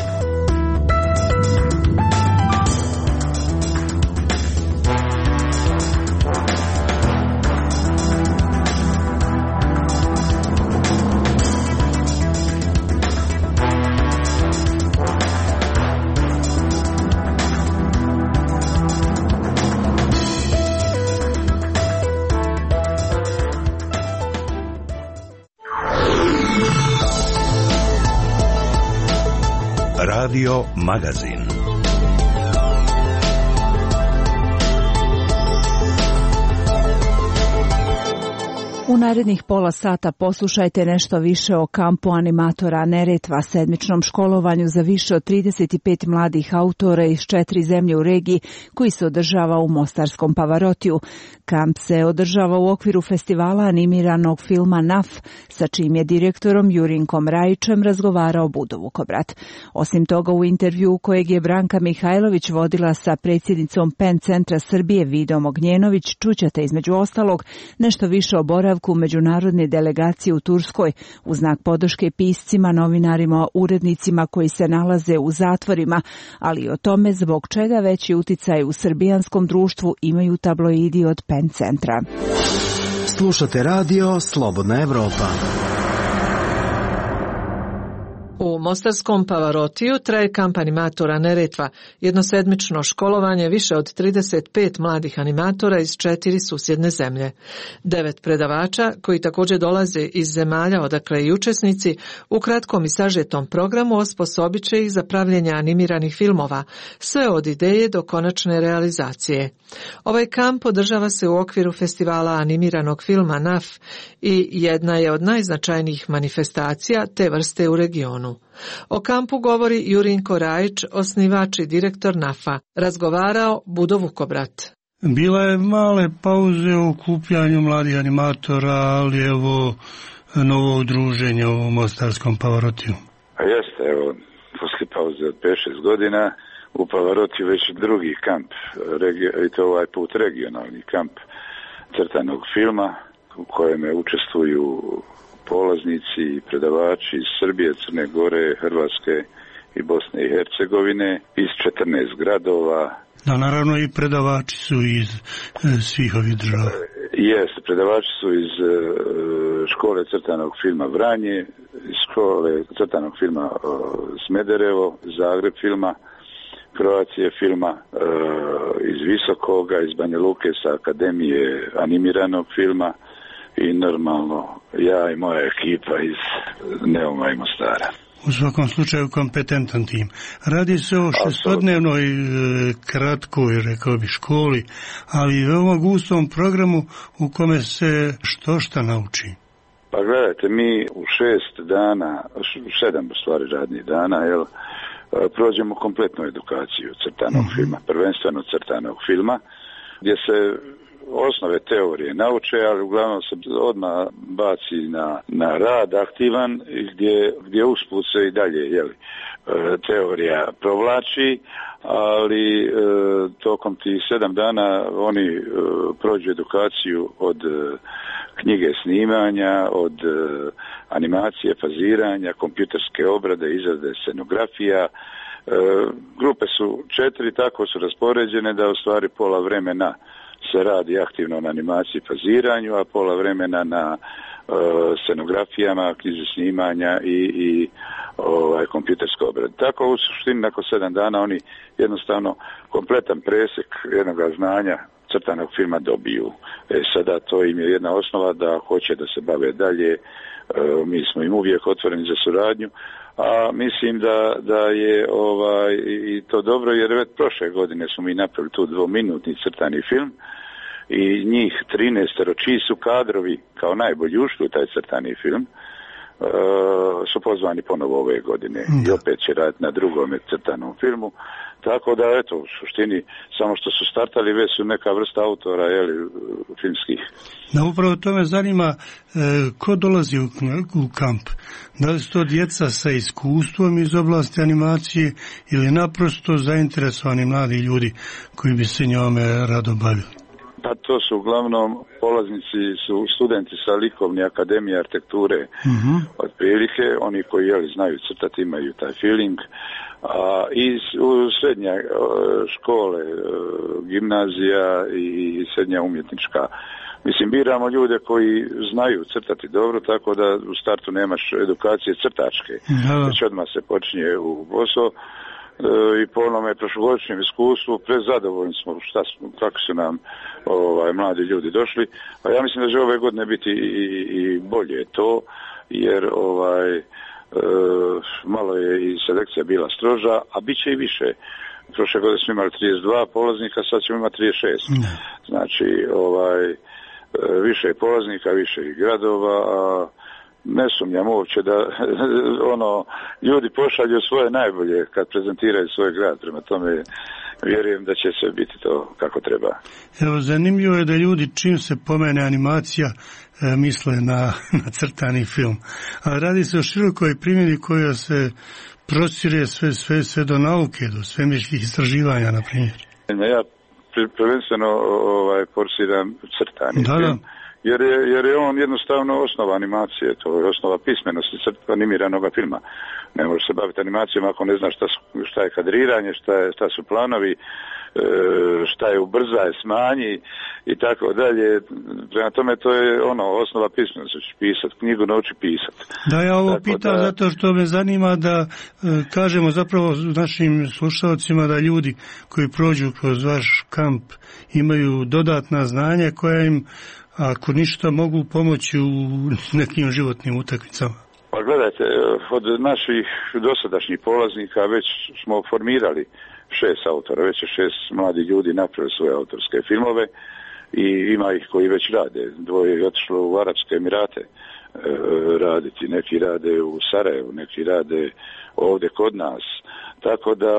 Radio Magazin. U narednih pola sata poslušajte nešto više o kampu animatora Neretva, sedmičnom školovanju za više od 35 mladih autora iz 4 zemlje u regiji koji se održava u Mostarskom Pavarotiju. Kamp se održava u okviru festivala animiranog filma NAF, sa čijim je direktorom Jurinkom Rajićem razgovarao Budo Vukobrat. Osim toga, u intervju kojeg je Branka Mihajlović vodila sa predsjednicom PEN centra Srbije Vidom Ognjenović, čućete između ostalog nešto više o boravku međunarodne delegacije u Turskoj u znak podrške piscima, novinarima, urednicima koji se nalaze u zatvorima, ali i o tome zbog čega veći uticaj u srbijanskom društvu imaju tabloidi od PEN centra. Slušate radio Slobodna Evropa. U Mostarskom Pavarotiju traje kamp animatora Neretva, jednosedmično školovanje više od 35 mladih animatora iz 4 susjedne zemlje. 9 predavača, koji također dolaze iz zemalja odakle i učesnici, u kratkom i sažetom programu osposobit će ih za pravljenje animiranih filmova, sve od ideje do konačne realizacije. Ovaj kamp održava se u okviru festivala animiranog filma NAF i jedna je od najznačajnijih manifestacija te vrste u regionu. O kampu govori Jurinko Rajić, osnivač i direktor NAF-a. Razgovarao Budo Vukobrat. Bila je male pauze o okupljanju mladih animatora, ali evo novo udruženje u Mostarskom Pavarotiju. A jeste, evo, posle pauze od 5-6 godina u Pavarotiju već drugi kamp, i to ovaj put regionalni kamp crtanog filma u kojem učestvuju polaznici i predavači iz Srbije, Crne Gore, Hrvatske i Bosne i Hercegovine iz 14 gradova. Da, naravno i predavači su iz svih ovih država. Jeste, predavači su iz škole crtanog filma Vranje, iz škole crtanog filma Smederevo, Zagreb filma, Kroacije filma, iz Visokoga, iz Banja Luke sa Akademije animiranog filma, i normalno ja i moja ekipa iz Neuma i Mostara. U svakom slučaju kompetentan tim. Radi se o šestodnevnoj kratkoj, rekao bi, školi, ali veoma gustom programu u kome se što nauči. Pa gledajte, mi u 6 dana, 7 u stvari radnih dana, prođemo kompletnu edukaciju crtanog filma, prvenstveno crtanog filma, gdje se osnove teorije nauče, ali uglavnom se odmah baci na rad aktivan, gdje usput se i dalje teorija provlači, ali tokom tih 7 dana oni prođu edukaciju od knjige snimanja, od animacije, faziranja, kompjuterske obrade, izrade scenografija. Grupe su 4, tako su raspoređene da u stvari pola vremena se radi aktivno na animaciji i faziranju, a pola vremena na scenografijama, knjizi snimanja i kompjuterskoj obradi. Tako u suštini nakon 7 dana oni jednostavno kompletan presjek jednog znanja crtanog filma dobiju. Sada to im je jedna osnova da hoće da se bave dalje. Mi smo im uvijek otvoreni za suradnju, a mislim da je i to dobro, jer već prošle godine smo mi napravili tu 2-minutni crtani film i njih 13 čiji su kadrovi kao najbolji ušli u taj crtani film su pozvani ponovo ove godine i opet će raditi na drugom crtanom filmu. Tako da, eto, u suštini, samo što su startali, već su neka vrsta autora, filmskih. Da, upravo to me zanima, ko dolazi u kamp? Da li su to djeca sa iskustvom iz oblasti animacije ili naprosto zainteresovani mladi ljudi koji bi se njome rado bavili? Pa to su uglavnom polaznici, su studenti sa likovne akademije arhitekture, otprilike, oni koji znaju crtati, imaju taj feeling, a u srednje škole, gimnazija i srednja umjetnička. Mislim, biramo ljude koji znaju crtati dobro, tako da u startu nemaš edukacije crtačke, već odmah se počinje u posao. I po onome prošlogodišnjem iskustvu prezadovoljni smo kako su nam mladi ljudi došli, a ja mislim da će ove godine biti i bolje to, jer malo je i selekcija bila stroža, a bit će i više. Prošle godine smo imali 32 polaznika, sad ćemo imati 36. Znači, više je polaznika, više i gradova, a ne sumnjam uopće da ljudi pošalju svoje najbolje kad prezentiraju svoj grad, prema tome vjerujem da će sve biti to kako treba. Evo, zanimljivo je da ljudi čim se pomene animacija misle na crtani film. A radi se o širokoj primjeni koja se prostire sve do nauke, do svemirskih istraživanja, na primjer. Ja prvenstveno forsiram crtani film. Jer je on jednostavno osnova animacije, to je osnova pismenosti animiranoga filma. Ne može se baviti animacijom ako ne zna šta je kadriranje, šta su planovi, šta je ubrzaj, smanji i tako dalje. Prema tome to je osnova pismenosti, pisati knjigu, nauči pisati. Da, ja ovo pitam zato što me zanima da kažemo zapravo našim slušalcima da ljudi koji prođu kroz vaš kamp imaju dodatna znanja koja im, ako ništa, mogu pomoći u nekim životnim utakmicama. Pa gledajte, od naših dosadašnjih polaznika već smo formirali 6 autora, već je 6 mladi ljudi napravili svoje autorske filmove i ima ih koji već rade. 2 je otišlo u Arapske Emirate raditi, neki rade u Sarajevu, neki rade ovdje kod nas. Tako da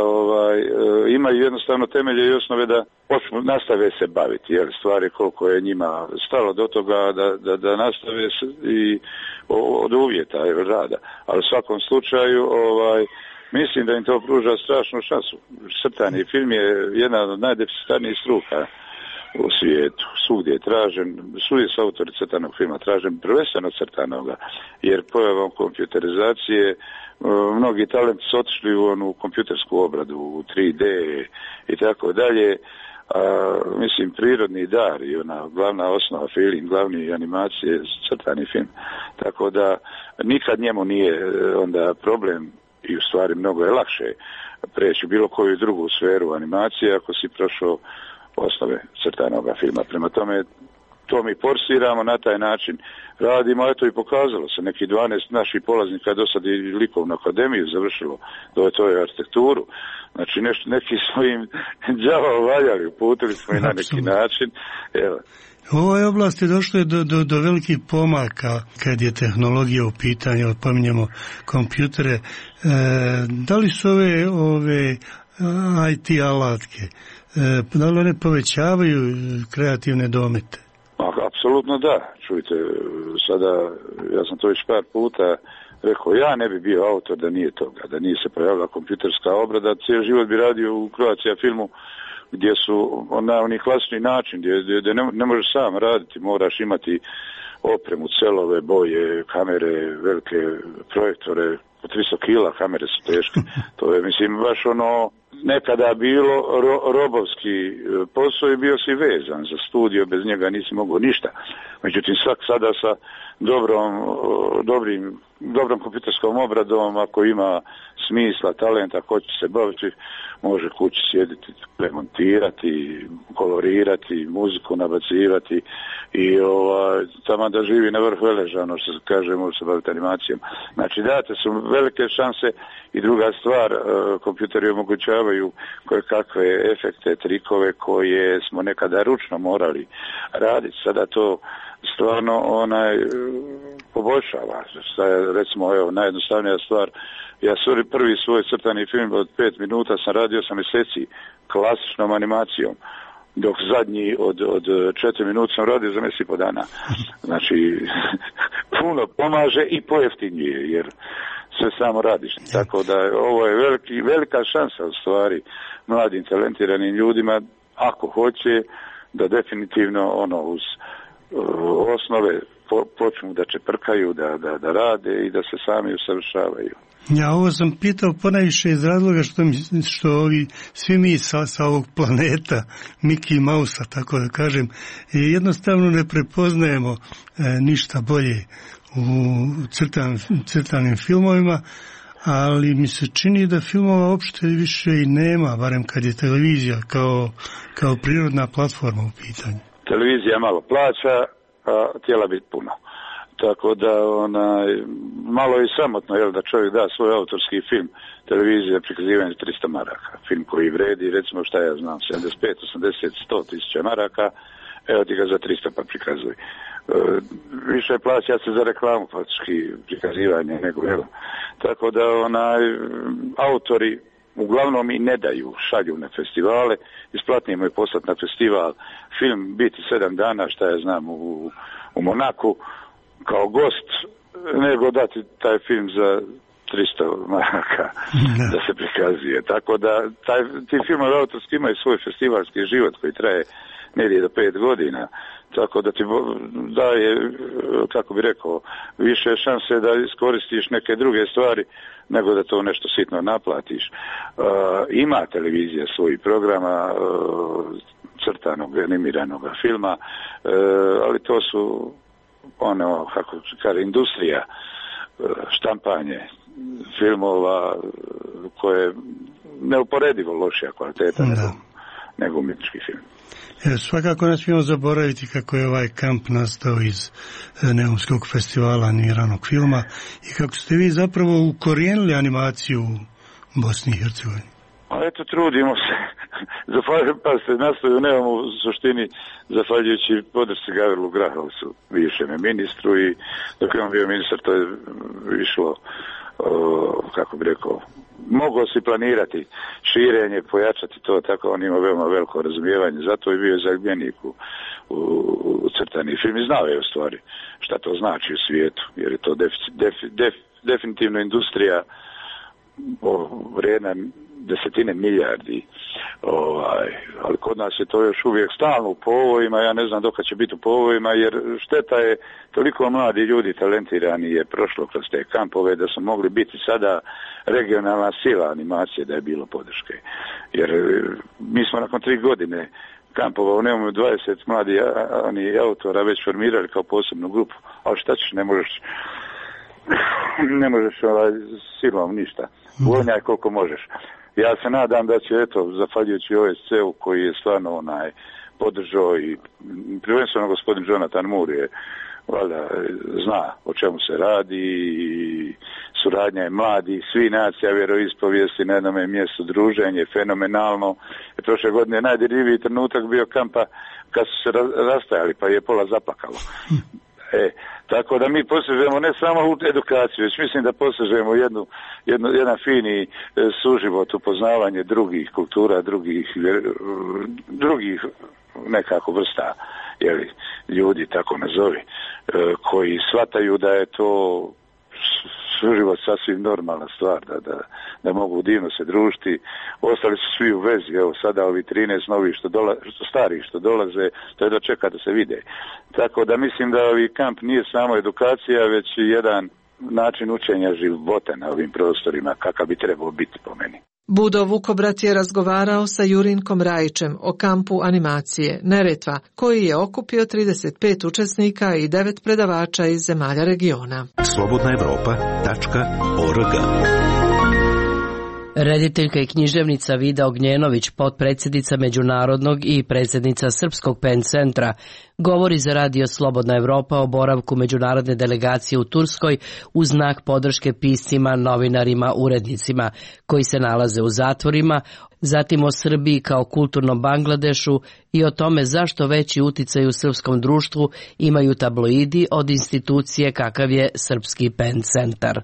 imaju jednostavno temelje i osnove da nastave se baviti, jer stvari koliko je njima stalo do toga da nastave se i od uvjeta rada. Ali u svakom slučaju mislim da im to pruža strašnu šansu. Crtani film je jedna od najdeficitarnijih struka u svijetu. Svugdje je tražen, svugdje su autori crtanog filma tražen, prvenstveno crtanoga, jer pojavom kompjuterizacije mnogi talenti su otišli u onu kompjutersku obradu, u 3D i tako dalje. Mislim, prirodni dar i ona glavna osnova feeling, glavni animacije, crtani film. Tako da nikad njemu nije onda problem i u stvari mnogo je lakše preći u bilo koju drugu sferu animacije ako si prošao osnove crtanoga filma. Prema tome, to mi forsiramo, na taj način radimo, eto i pokazalo se, neki 12 naših polaznika je do sad i likovnu akademiju završilo, to je arhitekturu, znači neki smo im đavo valjali, uputili smo i na neki način, evo. U ovoj oblasti došlo je do velikih pomaka kad je tehnologija u pitanju, pominjemo kompjutere. Da li su ove IT alatke, da li one povećavaju kreativne domete? Apsolutno da. Čujte, sada, ja sam to već par puta rekao, ja ne bi bio autor da nije toga, da nije se pojavila kompjuterska obrada, cijeli život bi radio u Croatia filmu gdje su na onih klasični način, gdje ne možeš sam raditi, moraš imati opremu, celove, boje, kamere, velike projektore, po 300 kila kamere su teške. To je, mislim, baš nekada bilo robovski posao i bio si vezan za studio, bez njega nisi mogao ništa. Međutim, sada sa dobrom kompjuterskom obradom, ako ima smisla, talenta, ko će se baviti, može kući sjediti, remontirati, kolorirati, muziku nabacivati i tamo da živi na vrhu veleža, ono što se kaže, može se baviti animacijom. Znači, date su velike šanse i druga stvar, kompjuteri omogućavaju koje kakve efekte, trikove koje smo nekada ručno morali raditi. Sada to stvarno poboljšava. Recimo, evo, najjednostavnija stvar, ja prvi svoj crtani film od 5 minuta sam radio 8 mjeseci klasičnom animacijom, dok zadnji od 4 minuta sam radio za mjesec i po dana. Znači, puno pomaže i pojeftinjuje, jer sve samo radiš. Tako da ovo je velika šansa u stvari mladim talentiranim ljudima, ako hoće, da definitivno uz osnove počnu da čeprkaju, da rade i da se sami usavršavaju. Ja ovo sam pitao ponajviše iz razloga što svi mi sa ovog planeta, Mickey Mouse-a, tako da kažem, jednostavno ne prepoznajemo ništa bolje u crtanim filmovima, ali mi se čini da filmova uopšte više i nema, barem kad je televizija kao prirodna platforma u pitanju. Televizija malo plaća, a htjela biti puno. Tako da malo je samotno, jel, da čovjek da svoj autorski film televizije prikazivanje 300 maraka. Film koji vredi, recimo šta ja znam, 75, 80, 100 tisuća maraka, evo ti ga za 300 pa prikazuj. Više plaća se za reklamu faktički prikazivanje nego evo. Tako da autori uglavnom i ne daju, šalju na festivale, isplatnije mu je poslati na festival film, biti 7 dana, šta ja znam, u Monaku kao gost, nego dati taj film za 300 maraka da se prikazuje. Tako da ti filmovi autorski imaju svoj festivalski život koji traje negdje do 5 godina. Tako da ti daje, kako bi rekao, više šanse da iskoristiš neke druge stvari nego da to nešto sitno naplatiš. Ima televizija svojih programa, crtanog, animiranog filma, ali to su kako kaže, industrija, štampanje filmova koje neuporedivo lošija kvaliteta nego umjetnički film. Svakako ne smijemo zaboraviti kako je ovaj kamp nastao iz Neumskog festivala animiranog filma i kako ste vi zapravo ukorijenili animaciju u Bosni i Hercegovini. Eto, trudimo se. Pa ste nastaju u Neumu u suštini zahvaljujući podršci Gavrilu Grahovcu, bivšem ministru, i dok je on bio ministar to je išlo, kako bi rekao, mogao si planirati širenje, pojačati to, tako on ima veoma veliko razumijevanje, zato je bio zaljubljenik u crtani film i znao je u stvari šta to znači u svijetu, jer je to definitivno industrija vrijedna desetine milijardi, ali kod nas je to još uvijek stalno u povojima, ja ne znam dok će biti u povojima, jer šteta je toliko mladi ljudi talentirani je prošlo kroz te kampove da su mogli biti sada regionalna sila animacije da je bilo podrške. Jer mi smo nakon 3 godine kampova u Neumu 20 mladi autora već formirali kao posebnu grupu, ali šta ćeš, ne možeš silom ništa. Vojnjaj koliko možeš. Ja se nadam da će, zahvaljujući OSCE-u koji je stvarno podržao i prvenstveno gospodin Jonathan Moore je, valjda, zna o čemu se radi i suradnja je mladi, svi nacija vjeroispovijesti na jednom mjestu, druženje fenomenalno. Prošle godine najdirljiviji trenutak bio kampa kad su se rastajali pa je pola zaplakalo. Tako da mi posežemo ne samo u edukaciju, već mislim da posežemo jedan fini suživot, upoznavanje drugih kultura, drugih nekako vrsta ljudi, tako nazovi, koji shvataju da je to suživot sasvim normalna stvar, da mogu divno se družiti. Ostali su svi u vezi, evo sada ovi 13 novi starih što dolaze, to je da čeka da se vide. Tako da mislim da ovi kamp nije samo edukacija, već i jedan način učenja života na ovim prostorima, kakav bi trebao biti po meni. Budo Vukobrat je razgovarao sa Jurinkom Rajićem o kampu animacije Neretva, koji je okupio 35 učesnika i 9 predavača iz zemalja regiona. slobodnaevropa.org. Rediteljka i književnica Vida Ognjenović, potpredsjednica Međunarodnog i predsjednica Srpskog PEN centra, govori za Radio Slobodna Evropa o boravku međunarodne delegacije u Turskoj u znak podrške piscima, novinarima, urednicima koji se nalaze u zatvorima, zatim o Srbiji kao kulturnom Bangladešu i o tome zašto veći uticaj u srpskom društvu imaju tabloidi od institucije kakav je Srpski PEN centar.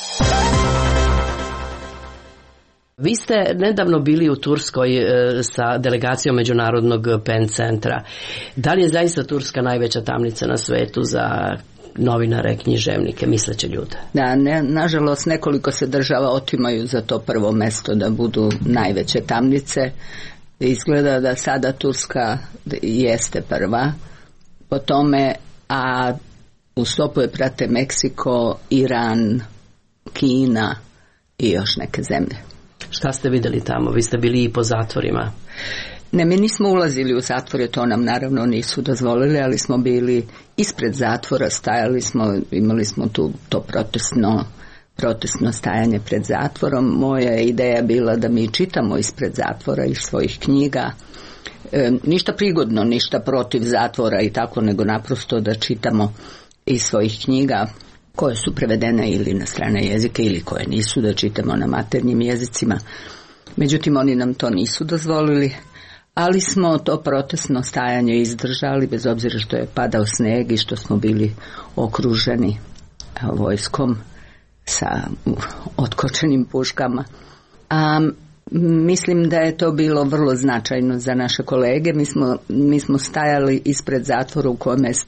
Vi ste nedavno bili u Turskoj sa delegacijom Međunarodnog PEN centra. Da li je zaista Turska najveća tamnica na svetu za novinare, književnike, misleće ljude? Da, nažalost nekoliko se država otimaju za to prvo mesto da budu najveće tamnice. Izgleda da sada Turska jeste prva po tome, a u stopu je prate Meksiko, Iran, Kina i još neke zemlje. Šta ste vidjeli tamo? Vi ste bili i po zatvorima. Ne, mi nismo ulazili u zatvore, to nam naravno nisu dozvolili, ali smo bili ispred zatvora, stajali smo, imali smo tu to protestno stajanje pred zatvorom. Moja ideja je bila da mi čitamo ispred zatvora iz svojih knjiga. Ništa prigodno, ništa protiv zatvora i tako, nego naprosto da čitamo iz svojih knjiga koje su prevedene ili na strane jezike ili koje nisu, da čitamo na maternjim jezicima. Međutim, oni nam to nisu dozvolili, ali smo to protestno stajanje izdržali, bez obzira što je padao sneg i što smo bili okruženi vojskom sa otkočenim puškama. Mislim da je to bilo vrlo značajno za naše kolege. Mi smo stajali ispred zatvora u kojem je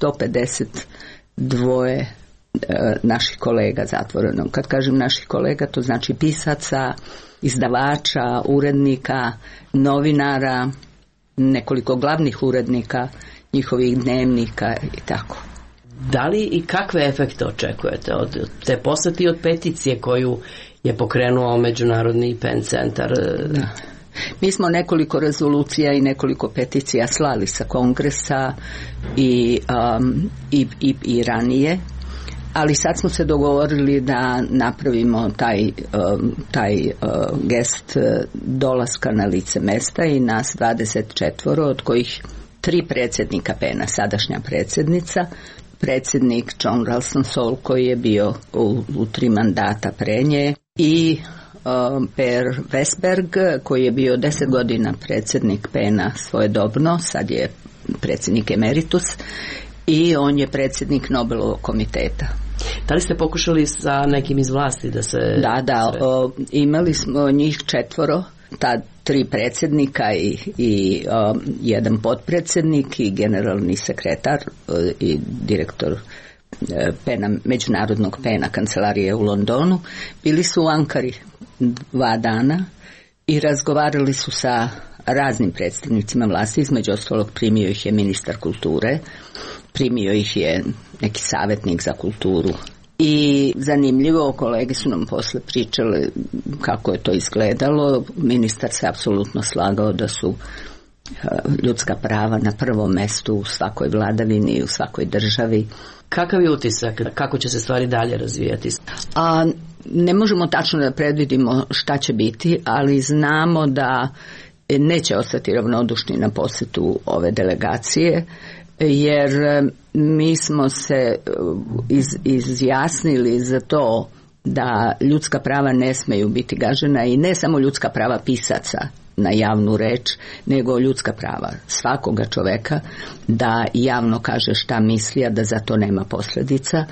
152 naših kolega zatvoreno. Kad kažem naših kolega, to znači pisaca, izdavača, urednika, novinara, nekoliko glavnih urednika, njihovih dnevnika i tako. Da li i kakve efekte očekujete od te posete i od peticije koju je pokrenuo Međunarodni PEN centar? Da. Mi smo nekoliko rezolucija i nekoliko peticija slali sa kongresa i ranije, ali sad smo se dogovorili da napravimo taj gest dolaska na lice mesta i nas 24, od kojih 3 predsjednika PEN-a, sadašnja predsjednica, predsjednik John Ralston Saul koji je bio u 3 mandata pre nje i Per Westberg koji je bio 10 godina predsjednik PEN-a svojedobno, sad je predsjednik emeritus i on je predsjednik Nobelovog komiteta. Da li ste pokušali sa nekim iz vlasti da se... Da, imali smo njih 4, ta 3 predsjednika i jedan potpredsjednik i generalni sekretar i direktor PEN-a, Međunarodnog PEN-a kancelarije u Londonu. Bili su u Ankari 2 dana i razgovarali su sa raznim predstavnicima vlasti, između ostalog primio ih je ministar kulture, primio ih je neki savjetnik za kulturu. I zanimljivo, kolege su nam posle pričali kako je to izgledalo. Ministar se apsolutno slagao da su ljudska prava na prvom mestu u svakoj vladavini i u svakoj državi. Kakav je utisak? Kako će se stvari dalje razvijati? Ne možemo tačno da predvidimo šta će biti, ali znamo da neće ostati ravnodušni na posjetu ove delegacije, jer mi smo se izjasnili za to da ljudska prava ne smeju biti gažena i ne samo ljudska prava pisaca na javnu reč, nego ljudska prava svakoga čoveka da javno kaže šta misli, a da za to nema posljedica.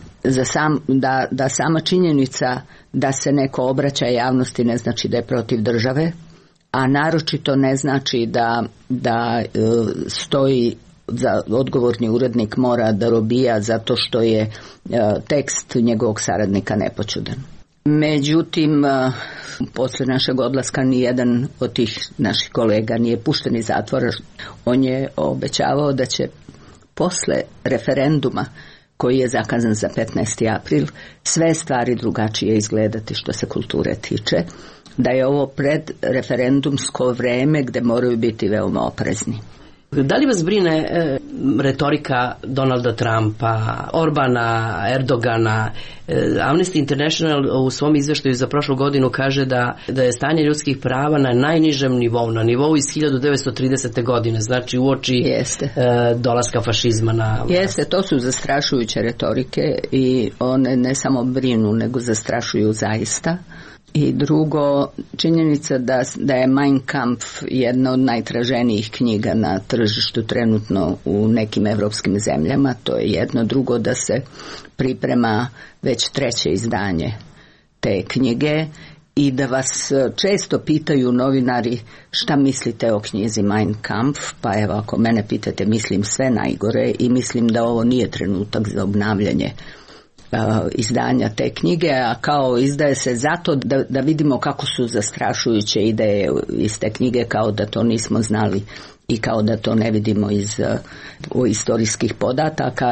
Da sama činjenica da se neko obraća javnosti ne znači da je protiv države, a naročito ne znači da stoji za odgovorni urednik mora da robija zato što je tekst njegovog saradnika nepoćudan. Međutim, posle našeg odlaska nijedan od tih naših kolega nije pušten iz zatvora. On je obećavao da će posle referenduma koji je zakazan za 15. april sve stvari drugačije izgledati što se kulture tiče, da je ovo predreferendumsko vreme gde moraju biti veoma oprezni. Da li vas brine retorika Donalda Trumpa, Orbana, Erdogana? Amnesty International u svom izveštaju za prošlu godinu kaže da je stanje ljudskih prava na najnižem nivou, na nivou iz 1930. godine, znači uoči dolaska fašizma na vlast. Jeste, to su zastrašujuće retorike i one ne samo brinu, nego zastrašuju zaista. I drugo, činjenica da je Mein Kampf jedna od najtraženijih knjiga na tržištu trenutno u nekim evropskim zemljama, to je jedno. Drugo, da se priprema već 3. izdanje te knjige i da vas često pitaju novinari šta mislite o knjizi Mein Kampf, pa evo ako mene pitate mislim sve najgore i mislim da ovo nije trenutak za obnavljanje izdanja te knjige, a kao izdaje se zato da vidimo kako su zastrašujuće ideje iz te knjige, kao da to nismo znali i kao da to ne vidimo iz istorijskih podataka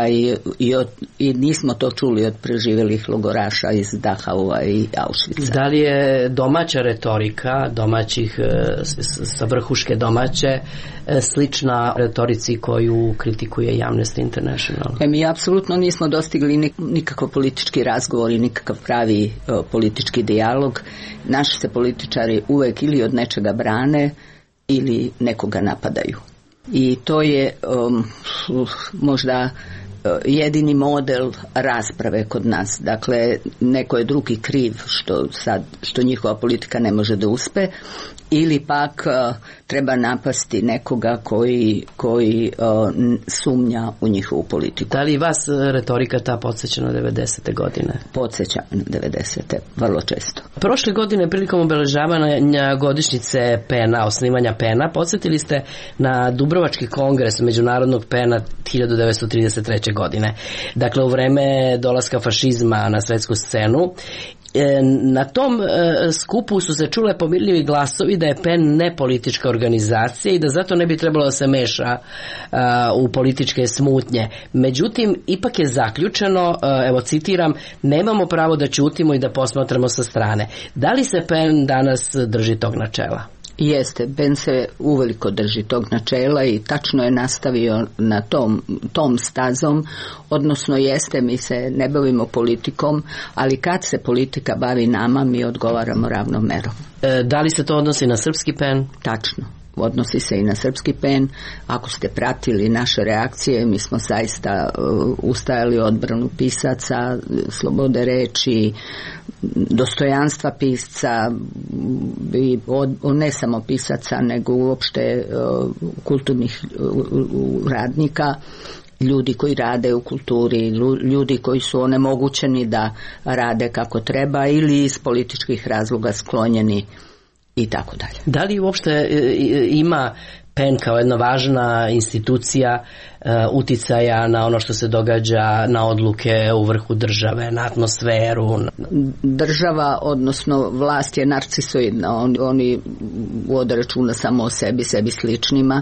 i nismo to čuli od preživjelih logoraša iz Dachaua i Auschwitza. Da li je domaća retorika domaćih sa vrhuške domaće slična retorici koju kritikuje Amnesty International? Mi apsolutno nismo dostigli nikakav politički razgovor i nikakav pravi politički dijalog. Naši se političari uvek ili od nečega brane ili nekoga napadaju. I to je možda jedini model rasprave kod nas. Dakle, neko je drugi kriv što njihova politika ne može da uspe, ili pak treba napasti nekoga koji sumnja u njihovu politiku. Da li vas retorika ta podsjeća na 90. godine? Podsjeća na 90. vrlo često. Prošle godine prilikom obeležavanja godišnjice PEN-a, osnivanja PEN-a, podsjetili ste na Dubrovački kongres Međunarodnog PEN-a 1933. godine. Dakle, u vreme dolaska fašizma na svetsku scenu. Na tom skupu su se čule pomirljivi glasovi da je PEN nepolitička organizacija i da zato ne bi trebalo da se meša u političke smutnje. Međutim, ipak je zaključeno, evo citiram, nemamo pravo da ćutimo i da posmatramo sa strane. Da li se PEN danas drži tog načela? Jeste, PEN se uveliko drži tog načela i tačno je nastavio na tom stazom, odnosno jeste, mi se ne bavimo politikom, ali kad se politika bavi nama, mi odgovaramo ravnomerom. Da li se to odnosi na srpski PEN? Tačno. Odnosi se i na srpski PEN. Ako ste pratili naše reakcije, mi smo zaista ustajali odbranu pisaca, slobode reči, dostojanstva pisca i ne samo pisaca nego uopšte kulturnih radnika, ljudi koji rade u kulturi, ljudi koji su onemogućeni da rade kako treba ili iz političkih razloga sklonjeni i tako dalje. Da li uopšte ima PEN kao jedna važna institucija uticaja na ono što se događa, na odluke u vrhu države, na atmosferu? Država, odnosno vlast je narcisoidna. Oni vode računa samo o sebi sličnima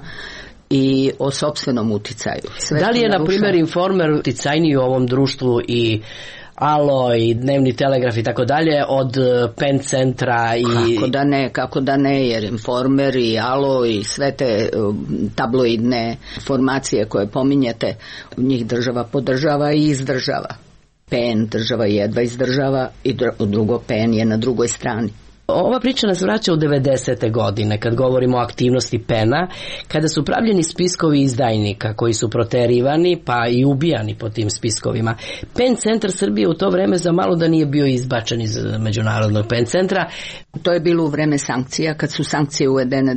i o sopstvenom uticaju. Da li je, na primjer, Informer uticajniji u ovom društvu i Alo i Dnevni telegraf i tako dalje od PEN centra? Kako da ne, jer Informer i Alo i sve te tabloidne formacije koje pominjete, njih država podržava i izdržava. PEN država jedva izdržava i drugo PEN je na drugoj strani. Ova priča nas vraća u 90. godine, kad govorimo o aktivnosti PEN-a, kada su pravljeni spiskovi izdajnika koji su proterivani pa i ubijani po tim spiskovima. PEN centar Srbije u to vreme za malo da nije bio izbačen iz međunarodnog PEN centra. To je bilo u vreme sankcija, kad su sankcije uvedene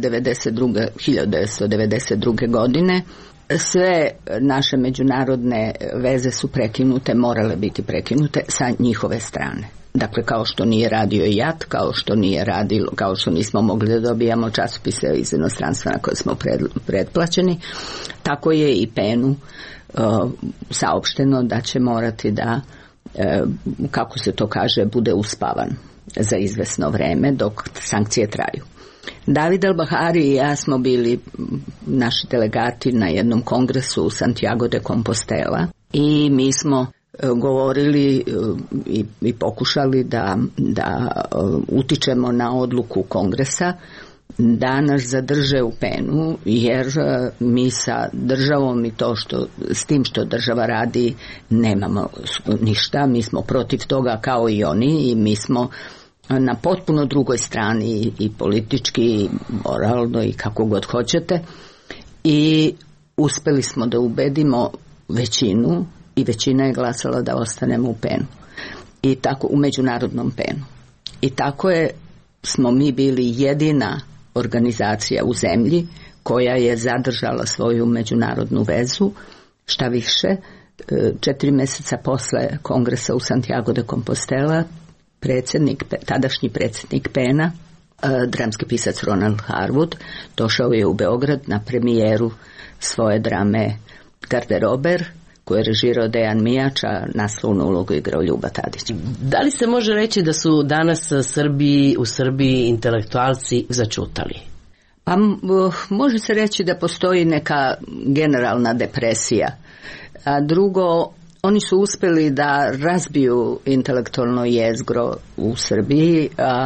1992. godine. Sve naše međunarodne veze su prekinute, morale biti prekinute sa njihove strane. Dakle, kao što nije radio i JAT, kao što nismo mogli da dobijamo časopise iz inostranstva na koje smo pretplaćeni, tako je i PEN-u saopšteno da će morati da, kako se to kaže, bude uspavan za izvesno vreme dok sankcije traju. David Al-Bahari i ja smo bili naši delegati na jednom kongresu u Santiago de Compostela i mi smo govorili i pokušali da utičemo na odluku kongresa da nas zadrže u PEN-u, jer mi sa državom i s tim što država radi nemamo ništa, mi smo protiv toga kao i oni i mi smo na potpuno drugoj strani i politički i moralno i kako god hoćete, i uspeli smo da ubedimo većinu i većina je glasala da ostanemo u PEN-u i tako u međunarodnom PEN-u. I tako smo mi bili jedina organizacija u zemlji koja je zadržala svoju međunarodnu vezu. Šta više, 4 mjeseca posle kongresa u Santiago de Compostela tadašnji predsjednik PEN-a, dramski pisac Ronald Harwood, došao je u Beograd na premijeru svoje drame Garderober, koju je režirao Dejan Mijač, a naslovnu ulogu igrao Ljuba Tadić. Da li se može reći da su danas u Srbiji intelektualci začutali? Pa može se reći da postoji neka generalna depresija. A drugo, oni su uspjeli da razbiju intelektualno jezgro u Srbiji,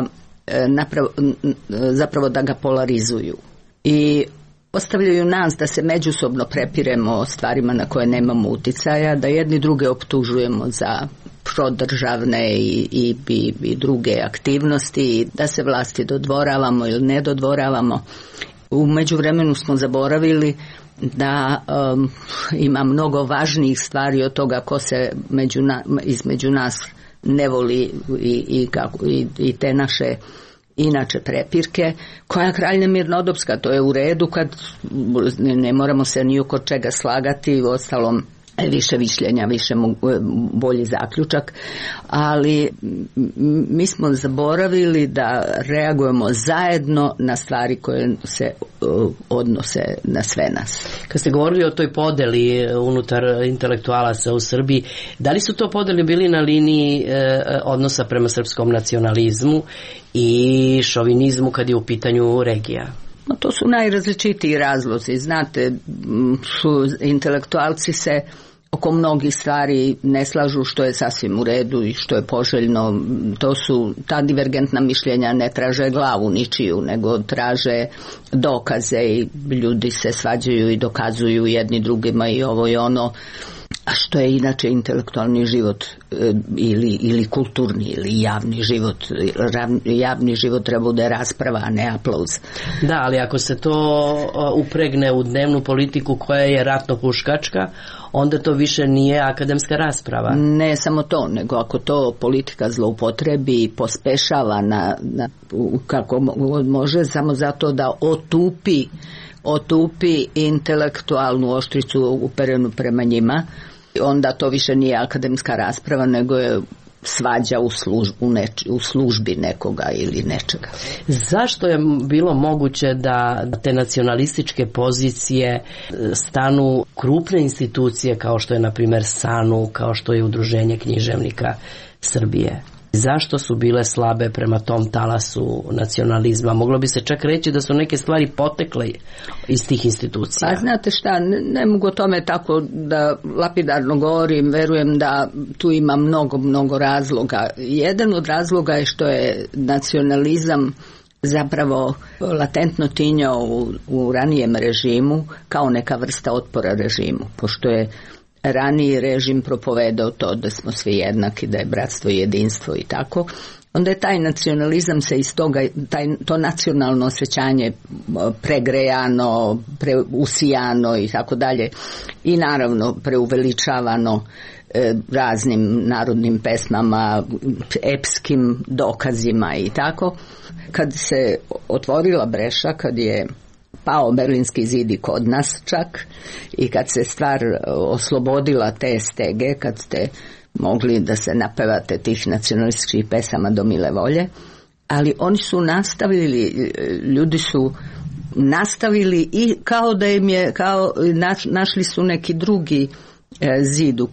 zapravo da ga polarizuju. I ostavljaju nas da se međusobno prepiremo o stvarima na koje nemamo uticaja, da jedni druge optužujemo za prodržavne i druge aktivnosti, da se vlasti dodvoravamo ili ne dodvoravamo. U međuvremenu smo zaboravili da ima mnogo važnijih stvari od toga ko se između nas ne voli i te naše inače prepirke, koja kralja mirnodopska, to je u redu kad ne moramo se ni oko čega slagati, u ostalom više mišljenja, više bolji zaključak, ali mi smo zaboravili da reagujemo zajedno na stvari koje se odnose na sve nas. Kad ste govorili o toj podeli unutar intelektualaca u Srbiji, da li su to podeli bili na liniji odnosa prema srpskom nacionalizmu i šovinizmu kad je u pitanju regija? To su najrazličitiji razlozi. Znate, intelektualci se oko mnogih stvari ne slažu, što je sasvim u redu i što je poželjno. Ta divergentna mišljenja ne traže glavu ničiju, nego traže dokaze i ljudi se svađaju i dokazuju jedni drugima i ovo i ono. A što je inače intelektualni život ili kulturni ili javni život? Javni život treba bude rasprava, a ne aplauz. Da, ali ako se to upregne u dnevnu politiku koja je ratno huškačka, onda to više nije akademska rasprava. Ne samo to, nego ako to politika zloupotrebi i pospešava kako može, samo zato da otupi intelektualnu oštricu uperenu prema njima, onda to više nije akademska rasprava, nego je svađa u službi nekoga ili nečega. Zašto je bilo moguće da te nacionalističke pozicije stanu krupne institucije kao što je na primjer SANU, kao što je Udruženje književnika Srbije? Zašto su bile slabe prema tom talasu nacionalizma? Moglo bi se čak reći da su neke stvari potekle iz tih institucija. A znate šta, ne mogu o tome tako da lapidarno govorim, verujem da tu ima mnogo razloga. Jedan od razloga je što je nacionalizam zapravo latentno tinjao u ranijem režimu kao neka vrsta otpora režimu, pošto je raniji režim propovedao to da smo svi jednaki, da je bratstvo i jedinstvo i tako, onda je taj nacionalizam se iz toga, to nacionalno osjećanje pregrejano, preusijano i tako dalje i naravno preuveličavano raznim narodnim pesmama, epskim dokazima i tako. Kad se otvorila breša, kad je pao Berlinski zid i kod nas čak i kad se stvar oslobodila te stege, kad ste mogli da se napevate tih nacionalističkih pesama do mile volje, ali oni su nastavili, ljudi su nastavili i kao da im je, našli su neki drugi zidu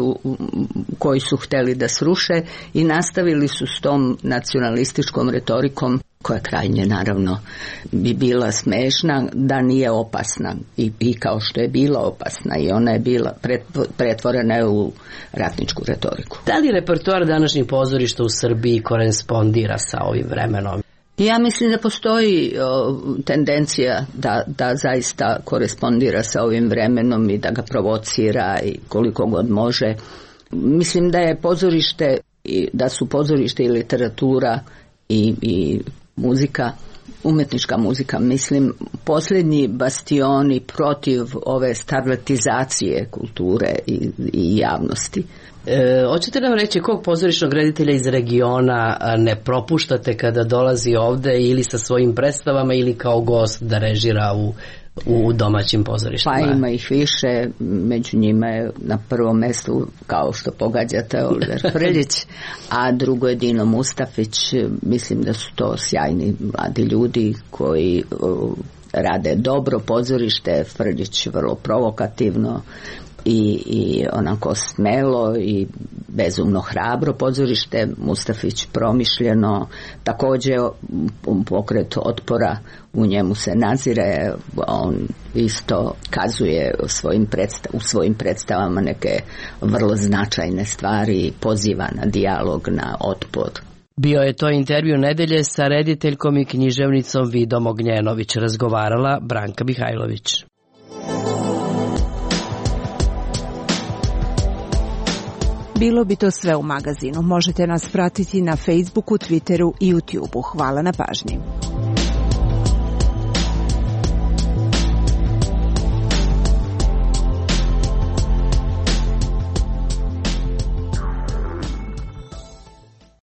koji su htjeli da sruše i nastavili su s tom nacionalističkom retorikom koja krajnje naravno bi bila smešna da nije opasna i kao što je bila opasna i ona je bila pretvorena u ratničku retoriku. Da li repertoar današnjih pozorišta u Srbiji korespondira sa ovim vremenom? Ja mislim da postoji tendencija da zaista korespondira sa ovim vremenom i da ga provocira i koliko god može. Mislim da je pozorište, da su pozorište i literatura i muzika, umetnička muzika, mislim, posljednji bastioni protiv ove starletizacije kulture i javnosti. Hoćete nam reći kog pozorišnog reditelja iz regiona ne propuštate kada dolazi ovde ili sa svojim predstavama ili kao gost da režira u domaćim pozorištima? Pa ima ih više, među njima je na prvom mjestu, kao što pogađate, Oliver Frljić, a drugo je Dino Mustafić. Mislim da su to sjajni mladi ljudi koji rade dobro pozorište, Frljić vrlo provokativno i onako smelo i bezumno hrabro pozorište, Mustafić promišljeno, također pokret otpora u njemu se nazire, on isto kazuje u svojim predstavama neke vrlo značajne stvari i poziva na dijalog, na otpor. Bio je to intervju nedelje sa rediteljkom i književnicom Vidom Ognjenović, razgovarala Branka Mihajlović. Bilo bi to sve u magazinu. Možete nas pratiti na Facebooku, Twitteru i YouTubeu. Hvala na pažnji.